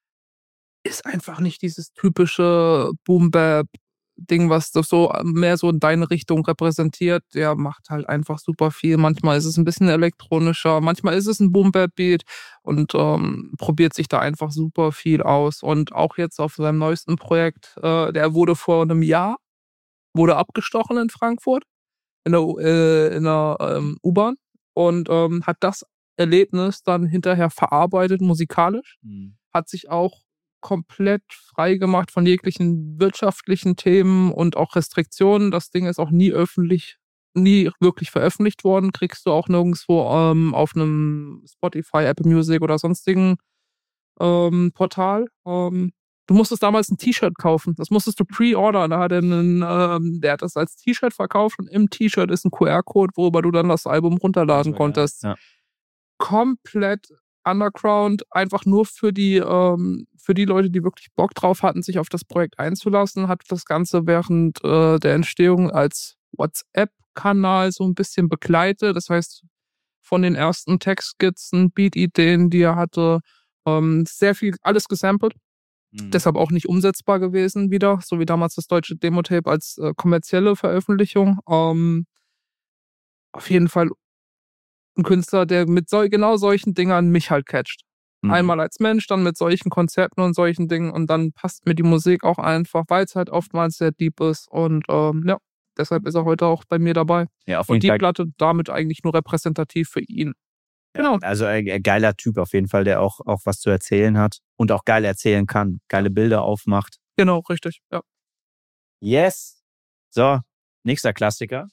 Ist einfach nicht dieses typische Boom-Bap-Ding, was das so mehr so in deine Richtung repräsentiert. Der macht halt einfach super viel. Manchmal ist es ein bisschen elektronischer, manchmal ist es ein Boom-Bap-Beat und ähm, probiert sich da einfach super viel aus. Und auch jetzt auf seinem neuesten Projekt, äh, der wurde vor einem Jahr, wurde abgestochen in Frankfurt, in der, U- äh, in der ähm, U-Bahn, und ähm, hat das Erlebnis dann hinterher verarbeitet musikalisch, Mhm. hat sich auch komplett frei gemacht von jeglichen wirtschaftlichen Themen und auch Restriktionen. Das Ding ist auch nie öffentlich, nie wirklich veröffentlicht worden. Kriegst du auch nirgendwo ähm, auf einem Spotify, Apple Music oder sonstigen ähm, Portal. Ähm, du musstest damals ein T-Shirt kaufen. Das musstest du pre-ordern. Da hat er einen, ähm, der hat das als T-Shirt verkauft, und im T-Shirt ist ein Q R-Code, worüber du dann das Album runterladen Das war geil. konntest. Ja. Komplett underground, einfach nur für die, ähm, für die Leute, die wirklich Bock drauf hatten, sich auf das Projekt einzulassen, hat das Ganze während äh, der Entstehung als WhatsApp-Kanal so ein bisschen begleitet. Das heißt, von den ersten Textskizzen, Beat-Ideen, die er hatte, ähm, sehr viel, alles gesampelt. Mhm. Deshalb auch nicht umsetzbar gewesen wieder, so wie damals das deutsche Demo-Tape als äh, kommerzielle Veröffentlichung. Ähm, auf jeden Fall ein Künstler, der mit so, genau solchen Dingern mich halt catcht. Mhm. Einmal als Mensch, dann mit solchen Konzepten und solchen Dingen, und dann passt mir die Musik auch einfach, weil es halt oftmals sehr deep ist, und ähm, ja, deshalb ist er heute auch bei mir dabei. Ja, auf Und jeden die Fall. Platte damit eigentlich nur repräsentativ für ihn. Ja, Genau. also ein ein geiler Typ auf jeden Fall, der auch, auch was zu erzählen hat und auch geil erzählen kann, geile Bilder aufmacht. Genau, richtig. Ja. Yes. So, nächster Klassiker.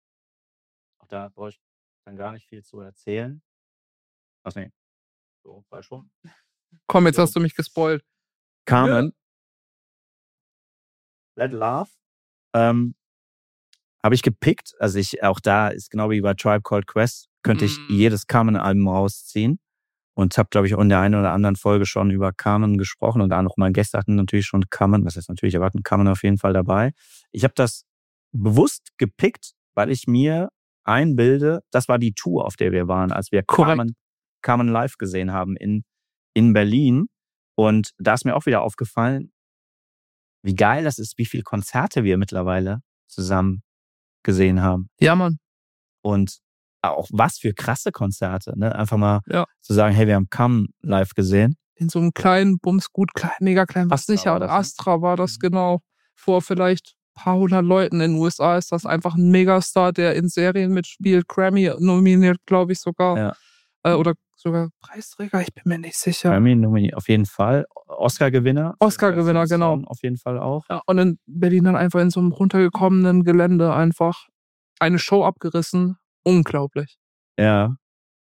Auch da brauche ich dann gar nicht viel zu erzählen. Ach nee. So, war schon. Komm, jetzt So. hast du mich gespoilt. Carmen. Let Love. Ähm, habe ich gepickt. Also ich, auch da ist genau wie bei Tribe Called Quest, könnte ich Mm. jedes Carmen-Album rausziehen. Und habe, glaube ich, auch in der einen oder anderen Folge schon über Carmen gesprochen. Und da noch mal Gäste hatten natürlich schon Carmen. Was heißt natürlich, aber hatten Carmen auf jeden Fall dabei. Ich habe das bewusst gepickt, weil ich mir einbilde, das war die Tour, auf der wir waren, als wir Korrekt. Carmen, Carmen live gesehen haben in, in Berlin. Und da ist mir auch wieder aufgefallen, wie geil das ist, wie viele Konzerte wir mittlerweile zusammen gesehen haben. Ja, Mann. Und auch was für krasse Konzerte, ne? Einfach mal ja. zu sagen, hey, wir haben Come live gesehen. In so einem kleinen, Bumsgut, klein, mega klein, was Astra nicht, ja, war das, ne? Astra war das, genau. Vor vielleicht ein paar hundert Leuten in den U S A ist das einfach ein Megastar, der in Serien mitspielt, Grammy nominiert, glaube ich sogar. Ja. Äh, oder sogar Preisträger, ich bin mir nicht sicher. Grammy nominiert, auf jeden Fall. Oscar-Gewinner. Oscar-Gewinner, genau. Auf jeden Fall auch. Ja, und in Berlin dann einfach in so einem runtergekommenen Gelände einfach eine Show abgerissen. Unglaublich. Ja.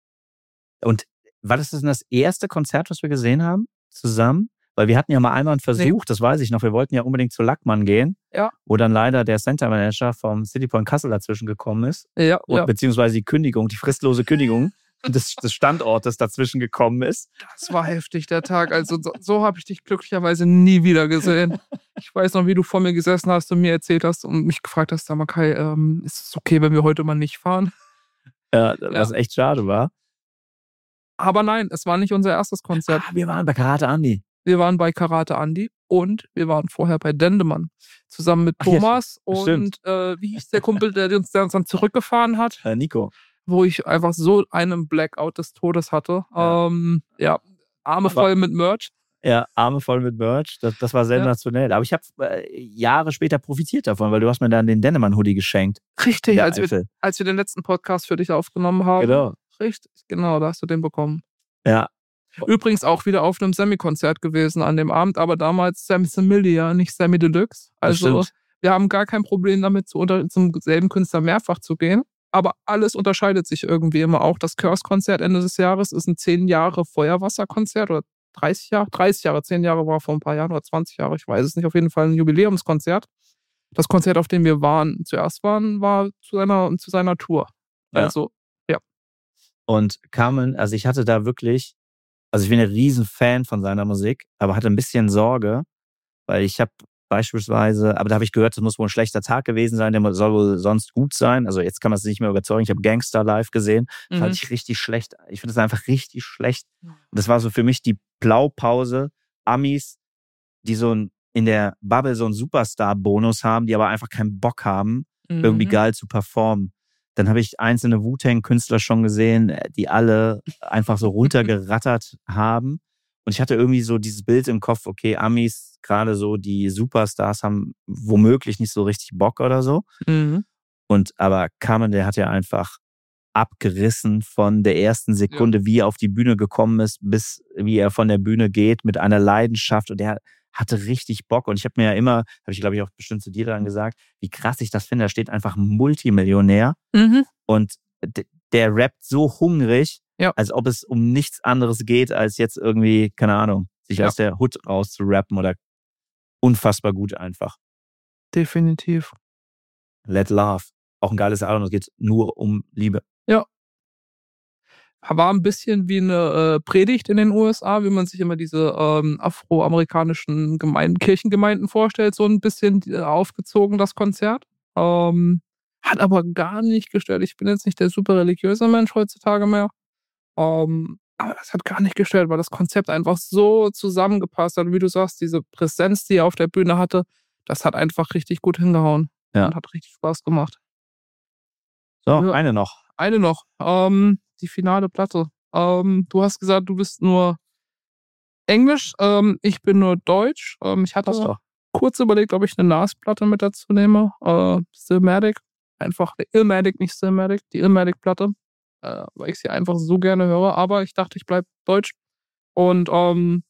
Und war das denn das erste Konzert, was wir gesehen haben? Zusammen? Weil wir hatten ja mal einmal einen Versuch, nee. Das weiß ich noch. Wir wollten ja unbedingt zu Lackmann gehen. Ja. Wo dann leider der Center-Manager vom City Point Kassel dazwischen gekommen ist. Ja, und, ja. Beziehungsweise die Kündigung, die fristlose Kündigung des, des Standortes dazwischen gekommen ist. Das war heftig, der Tag. Also so, so habe ich dich glücklicherweise nie wieder gesehen. Ich weiß noch, wie du vor mir gesessen hast und mir erzählt hast und mich gefragt hast, sag mal Kai, ähm, ist es okay, wenn wir heute mal nicht fahren? Ja, was ja. echt schade war. Aber nein, es war nicht unser erstes Konzert. Ah, wir waren bei Karate Andi. Wir waren bei Karate Andi und wir waren vorher bei Dendemann. Zusammen mit Thomas Ach, ja, und äh, wie hieß der Kumpel, der uns, der uns dann zurückgefahren hat? Äh, Nico. Wo ich einfach so einen Blackout des Todes hatte. Ja, ähm, ja Arme Aber, voll mit Merch. Ja, Arme voll mit Merch. Das, das war sensationell. Ja. Aber ich habe äh, Jahre später profitiert davon, weil du hast mir dann den Dendemann-Hoodie geschenkt. Richtig, als wir, als wir den letzten Podcast für dich aufgenommen haben. Genau. Richtig, genau, da hast du den bekommen. Ja. Übrigens auch wieder auf einem Sammy-Konzert gewesen an dem Abend, aber damals Sammy Samilia, nicht Sammy Deluxe. Also wir haben gar kein Problem damit, zu unter, zum selben Künstler mehrfach zu gehen. Aber alles unterscheidet sich irgendwie immer auch. Das Curse-Konzert Ende des Jahres ist ein zehn Jahre Feuerwasser-Konzert oder dreißig Jahre, dreißig Jahre, zehn Jahre war vor ein paar Jahren oder zwanzig Jahre, ich weiß es nicht, auf jeden Fall ein Jubiläumskonzert. Das Konzert, auf dem wir waren, zuerst waren, war zu seiner, zu seiner Tour. Ja. Also, ja. Und Carmen, also ich hatte da wirklich, also ich bin ein riesen Fan von seiner Musik, aber hatte ein bisschen Sorge, weil ich habe beispielsweise, aber da habe ich gehört, es muss wohl ein schlechter Tag gewesen sein, der soll wohl sonst gut sein. Also jetzt kann man es nicht mehr überzeugen. Ich habe Gangster live gesehen. Das mhm. fand ich richtig schlecht. Ich finde das einfach richtig schlecht. Und das war so für mich die Blaupause. Amis, die so ein, in der Bubble so einen Superstar-Bonus haben, die aber einfach keinen Bock haben, mhm. irgendwie geil zu performen. Dann habe ich einzelne Wu-Tang-Künstler schon gesehen, die alle einfach so runtergerattert haben. Und ich hatte irgendwie so dieses Bild im Kopf, okay, Amis, gerade so die Superstars haben womöglich nicht so richtig Bock oder so. Mhm. Und aber Carmen, der hat ja einfach abgerissen von der ersten Sekunde, ja. wie er auf die Bühne gekommen ist, bis wie er von der Bühne geht mit einer Leidenschaft. Und der hatte richtig Bock. Und ich habe mir ja immer, habe ich glaube ich auch bestimmt zu dir dann gesagt, wie krass ich das finde. Da steht einfach ein Multimillionär mhm. und d- der rappt so hungrig, ja. als ob es um nichts anderes geht, als jetzt irgendwie, keine Ahnung, sich ja. aus der Hood rauszurappen oder unfassbar gut einfach. Definitiv. Let Love. Auch ein geiles Album, es geht nur um Liebe. Ja. War ein bisschen wie eine äh, Predigt in den U S A, wie man sich immer diese ähm, afroamerikanischen Gemeinden, Kirchengemeinden vorstellt, so ein bisschen äh, aufgezogen, das Konzert. Ähm, hat aber gar nicht gestört. Ich bin jetzt nicht der super religiöse Mensch heutzutage mehr. Ähm, aber das hat gar nicht gestört, weil das Konzept einfach so zusammengepasst hat. Und wie du sagst, diese Präsenz, die er auf der Bühne hatte, das hat einfach richtig gut hingehauen. Ja. Und hat richtig Spaß gemacht. So, ja. eine noch. Eine noch. Ähm, die finale Platte. Ähm, du hast gesagt, du bist nur Englisch. Ähm, ich bin nur Deutsch. Ähm, ich hatte doch. kurz überlegt, ob ich eine Nas-Platte mit dazu nehme. Äh, Stillmatic. Einfach die Illmatic, nicht Stillmatic. Die Illmatic-Platte. Äh, weil ich sie einfach so gerne höre. Aber ich dachte, ich bleibe Deutsch. Und ähm,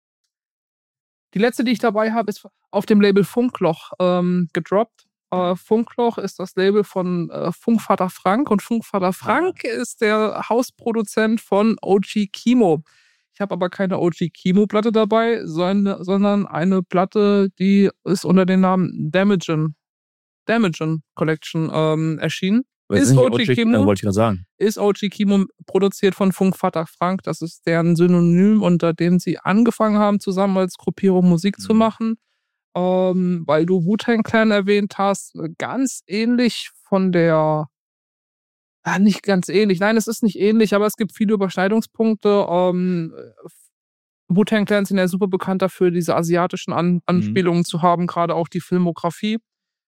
die letzte, die ich dabei habe, ist auf dem Label Funkloch ähm, gedroppt. Uh, Funkloch ist das Label von uh, Funkvater Frank und Funkvater Frank ah. ist der Hausproduzent von O G Kimo. Ich habe aber keine O G Kimo-Platte dabei, sondern, sondern eine Platte, die ist unter dem Namen Damagen, Damagen Collection ähm, erschienen. Ist O G Kimo, äh, wollte ich gerade sagen. Ist O G Kimo produziert von Funkvater Frank. Das ist deren Synonym, unter dem sie angefangen haben, zusammen als Gruppierung Musik mhm. zu machen. Ähm, weil du Wu-Tang Clan erwähnt hast, ganz ähnlich von der, ja, nicht ganz ähnlich, nein, es ist nicht ähnlich, aber es gibt viele Überschneidungspunkte. Ähm, Wu-Tang Clan sind ja super bekannt dafür, diese asiatischen An- Anspielungen mhm. zu haben, gerade auch die Filmografie.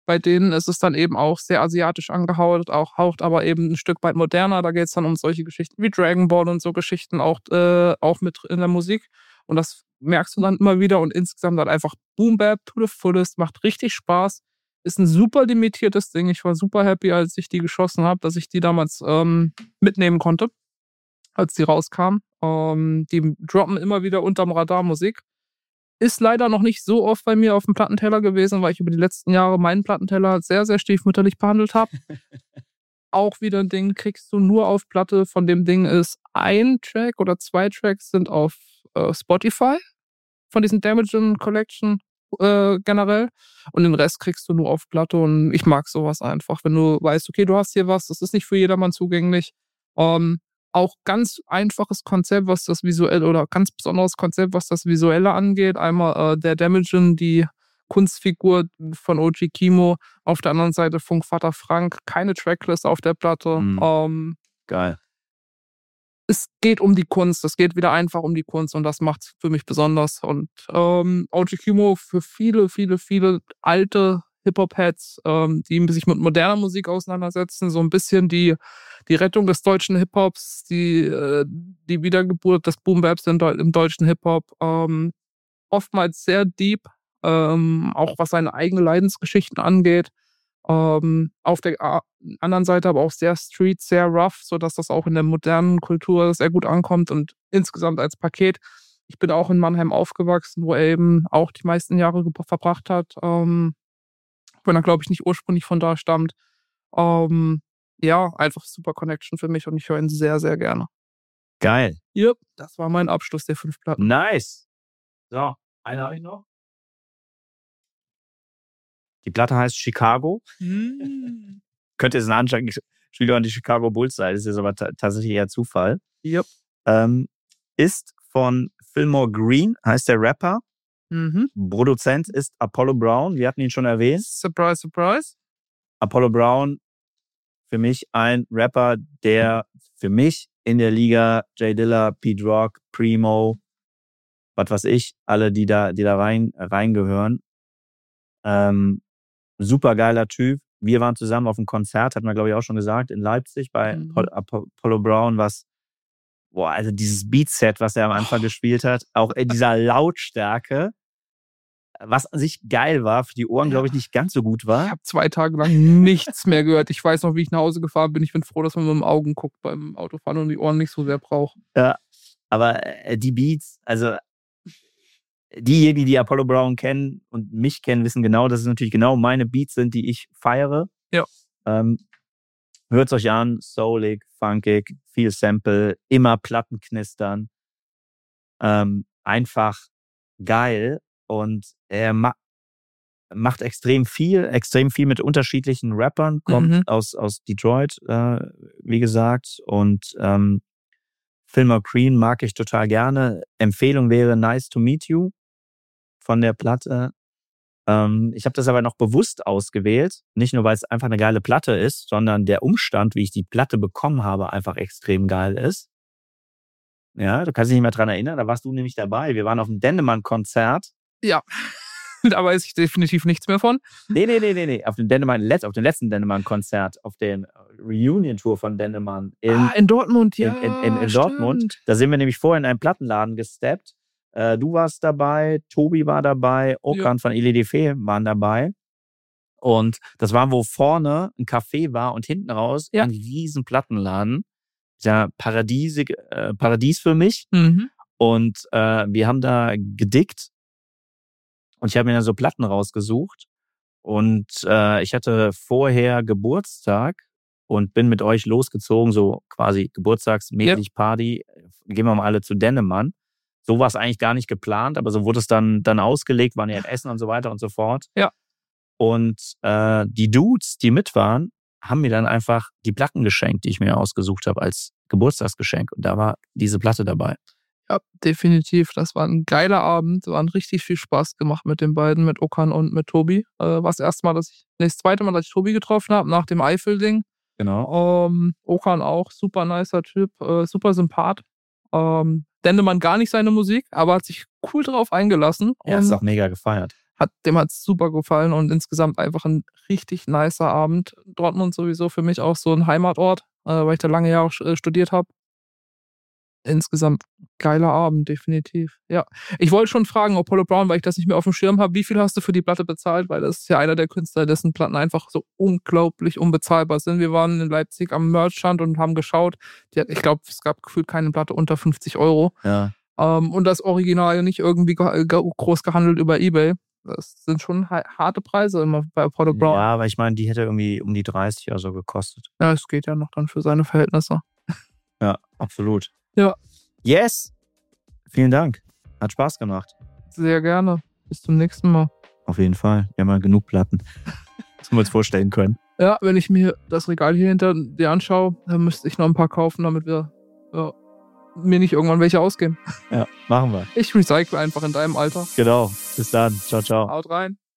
bei denen ist es dann eben auch sehr asiatisch angehaucht, auch haucht aber eben ein Stück weit moderner. Da geht es dann um solche Geschichten wie Dragon Ball und so Geschichten auch, äh, auch mit in der Musik. Und das merkst du dann immer wieder. Und insgesamt dann einfach Boom Bap to the fullest, macht richtig Spaß. Ist ein super limitiertes Ding. Ich war super happy, als ich die geschossen habe, dass ich die damals ähm, mitnehmen konnte, als die rauskam. Ähm, die droppen immer wieder unterm Radar Musik. Ist leider noch nicht so oft bei mir auf dem Plattenteller gewesen, weil ich über die letzten Jahre meinen Plattenteller sehr, sehr stiefmütterlich behandelt habe. Auch wieder ein Ding, kriegst du nur auf Platte. Von dem Ding ist ein Track oder zwei Tracks sind auf äh, Spotify von diesen Damaging Collection äh, generell. Und den Rest kriegst du nur auf Platte. Und ich mag sowas einfach, wenn du weißt, okay, du hast hier was, das ist nicht für jedermann zugänglich. Ähm, Auch ganz einfaches Konzept, was das Visuelle oder ganz besonderes Konzept, was das Visuelle angeht. Einmal äh, der Damagen, die Kunstfigur von O G Kimo, auf der anderen Seite Funkvater Frank, keine Tracklist auf der Platte. Mhm. Ähm, Geil. es geht um die Kunst, es geht wieder einfach um die Kunst und das macht es für mich besonders. Und ähm, O G Kimo für viele, viele, viele alte Hip-Hop-Heads, ähm, die sich mit moderner Musik auseinandersetzen, so ein bisschen die, die Rettung des deutschen Hip-Hops, die, äh, die Wiedergeburt des Boom-Baps im, im deutschen Hip-Hop, ähm, oftmals sehr deep, ähm, auch was seine eigenen Leidensgeschichten angeht. Ähm, auf der a- anderen Seite aber auch sehr street, sehr rough, sodass das auch in der modernen Kultur sehr gut ankommt und insgesamt als Paket. Ich bin auch in Mannheim aufgewachsen, wo er eben auch die meisten Jahre ge- verbracht hat. Ähm, wenn er, glaube ich, nicht ursprünglich von da stammt. Ähm, ja, einfach super Connection für mich und ich höre ihn sehr, sehr gerne. Geil. Yep, das war mein Abschluss der fünf Platten. Nice. So, eine habe ich noch. Die Platte heißt Chicago. Mm. Könnte jetzt ein Anspielung an die Chicago Bulls sein, das ist aber t- tatsächlich eher Zufall. Yep. Ähm, ist von Fillmore Green, heißt der Rapper. Mhm. Produzent ist Apollo Brown, wir hatten ihn schon erwähnt. Surprise, surprise. Apollo Brown, für mich ein Rapper, der für mich in der Liga, J Dilla, Pete Rock, Primo, was weiß ich, alle, die da, die da rein, reingehören. Ähm, super geiler Typ. Wir waren zusammen auf einem Konzert, hat man glaube ich auch schon gesagt, in Leipzig bei Mhm. Apollo, Apollo Brown, was, boah, also dieses Beatset, was er am Anfang oh. gespielt hat, auch in dieser Lautstärke, was an sich geil war, für die Ohren, glaube ich, nicht ganz so gut war. Ich habe zwei Tage lang nichts mehr gehört. Ich weiß noch, wie ich nach Hause gefahren bin. Ich bin froh, dass man mit den Augen guckt beim Autofahren und die Ohren nicht so sehr braucht. Ja, aber äh, die Beats, also diejenigen, die Apollo Brown kennen und mich kennen, wissen genau, dass es natürlich genau meine Beats sind, die ich feiere. Ja. Ähm, hört's euch an, soulig, funkig, viel Sample, immer Platten knistern. Ähm, einfach geil. Und er ma- macht extrem viel, extrem viel mit unterschiedlichen Rappern, kommt Mhm. aus, aus Detroit, äh, wie gesagt. Und ähm, Fillmore Green mag ich total gerne. Empfehlung wäre Nice to Meet You von der Platte. Ähm, ich habe das aber noch bewusst ausgewählt, nicht nur, weil es einfach eine geile Platte ist, sondern der Umstand, wie ich die Platte bekommen habe, einfach extrem geil ist. Ja, du kannst dich nicht mehr dran erinnern, da warst du nämlich dabei. Wir waren auf dem Dendemann-Konzert. Ja, da weiß ich definitiv nichts mehr von. Nee, nee, nee, nee, nee. Auf dem Dendemann, auf dem letzten Dendemann-Konzert, auf der Reunion-Tour von Dendemann in, ah, in Dortmund, ja. in, in, in, in Dortmund. Da sind wir nämlich vorher in einen Plattenladen gesteppt. Äh, du warst dabei, Tobi war dabei, Okan ja. von L E D F waren dabei. Und das war, wo vorne ein Café war und hinten raus ja. ein riesen Plattenladen. Ja, Paradies, äh, Paradies für mich. Mhm. Und äh, wir haben da gedickt. Und ich habe mir dann so Platten rausgesucht. Und äh, ich hatte vorher Geburtstag und bin mit euch losgezogen, so quasi geburtstagsmäßig yep. Party. Gehen wir mal alle zu Dennemann. So war es eigentlich gar nicht geplant, aber so wurde es dann, dann ausgelegt, waren ja in Essen und so weiter und so fort. Ja. Und äh, die Dudes, die mit waren, haben mir dann einfach die Platten geschenkt, die ich mir ausgesucht habe als Geburtstagsgeschenk. Und da war diese Platte dabei. Ja, definitiv. Das war ein geiler Abend. Es war richtig viel Spaß gemacht mit den beiden, mit Okan und mit Tobi. Äh, war das erste Mal, dass ich, nee, das zweite Mal, dass ich Tobi getroffen habe, nach dem Eifel-Ding. Genau. Ähm, Okan auch, super nicer Typ, äh, super Sympath. Ähm, Dendemann gar nicht seine Musik, aber hat sich cool drauf eingelassen. Er ist auch mega gefeiert. hat, dem hat es super gefallen und insgesamt einfach ein richtig nicer Abend. Dortmund sowieso für mich auch so ein Heimatort, äh, weil ich da lange Jahre äh, studiert habe. Insgesamt geiler Abend, definitiv. Ja. Ich wollte schon fragen, Apollo Brown, weil ich das nicht mehr auf dem Schirm habe, wie viel hast du für die Platte bezahlt? Weil das ist ja einer der Künstler, dessen Platten einfach so unglaublich unbezahlbar sind. Wir waren in Leipzig am Merchstand und haben geschaut. Die hat, ich glaube, es gab gefühlt keine Platte unter fünfzig Euro. Ja. Ähm, und das Original nicht irgendwie ge- ge- groß gehandelt über Ebay. Das sind schon ha- harte Preise immer bei Apollo Brown. Ja, aber ich meine, die hätte irgendwie um die dreißig oder so gekostet. Ja, es geht ja noch dann für seine Verhältnisse. Ja, absolut. Ja. Yes! Vielen Dank. Hat Spaß gemacht. Sehr gerne. Bis zum nächsten Mal. Auf jeden Fall. Wir haben ja genug Platten. Das wir uns vorstellen können. Ja, wenn ich mir das Regal hier hinter dir anschaue, dann müsste ich noch ein paar kaufen, damit wir ja, mir nicht irgendwann welche ausgehen. Ja, machen wir. Ich recycle einfach in deinem Alter. Genau. Bis dann. Ciao, ciao. Haut rein.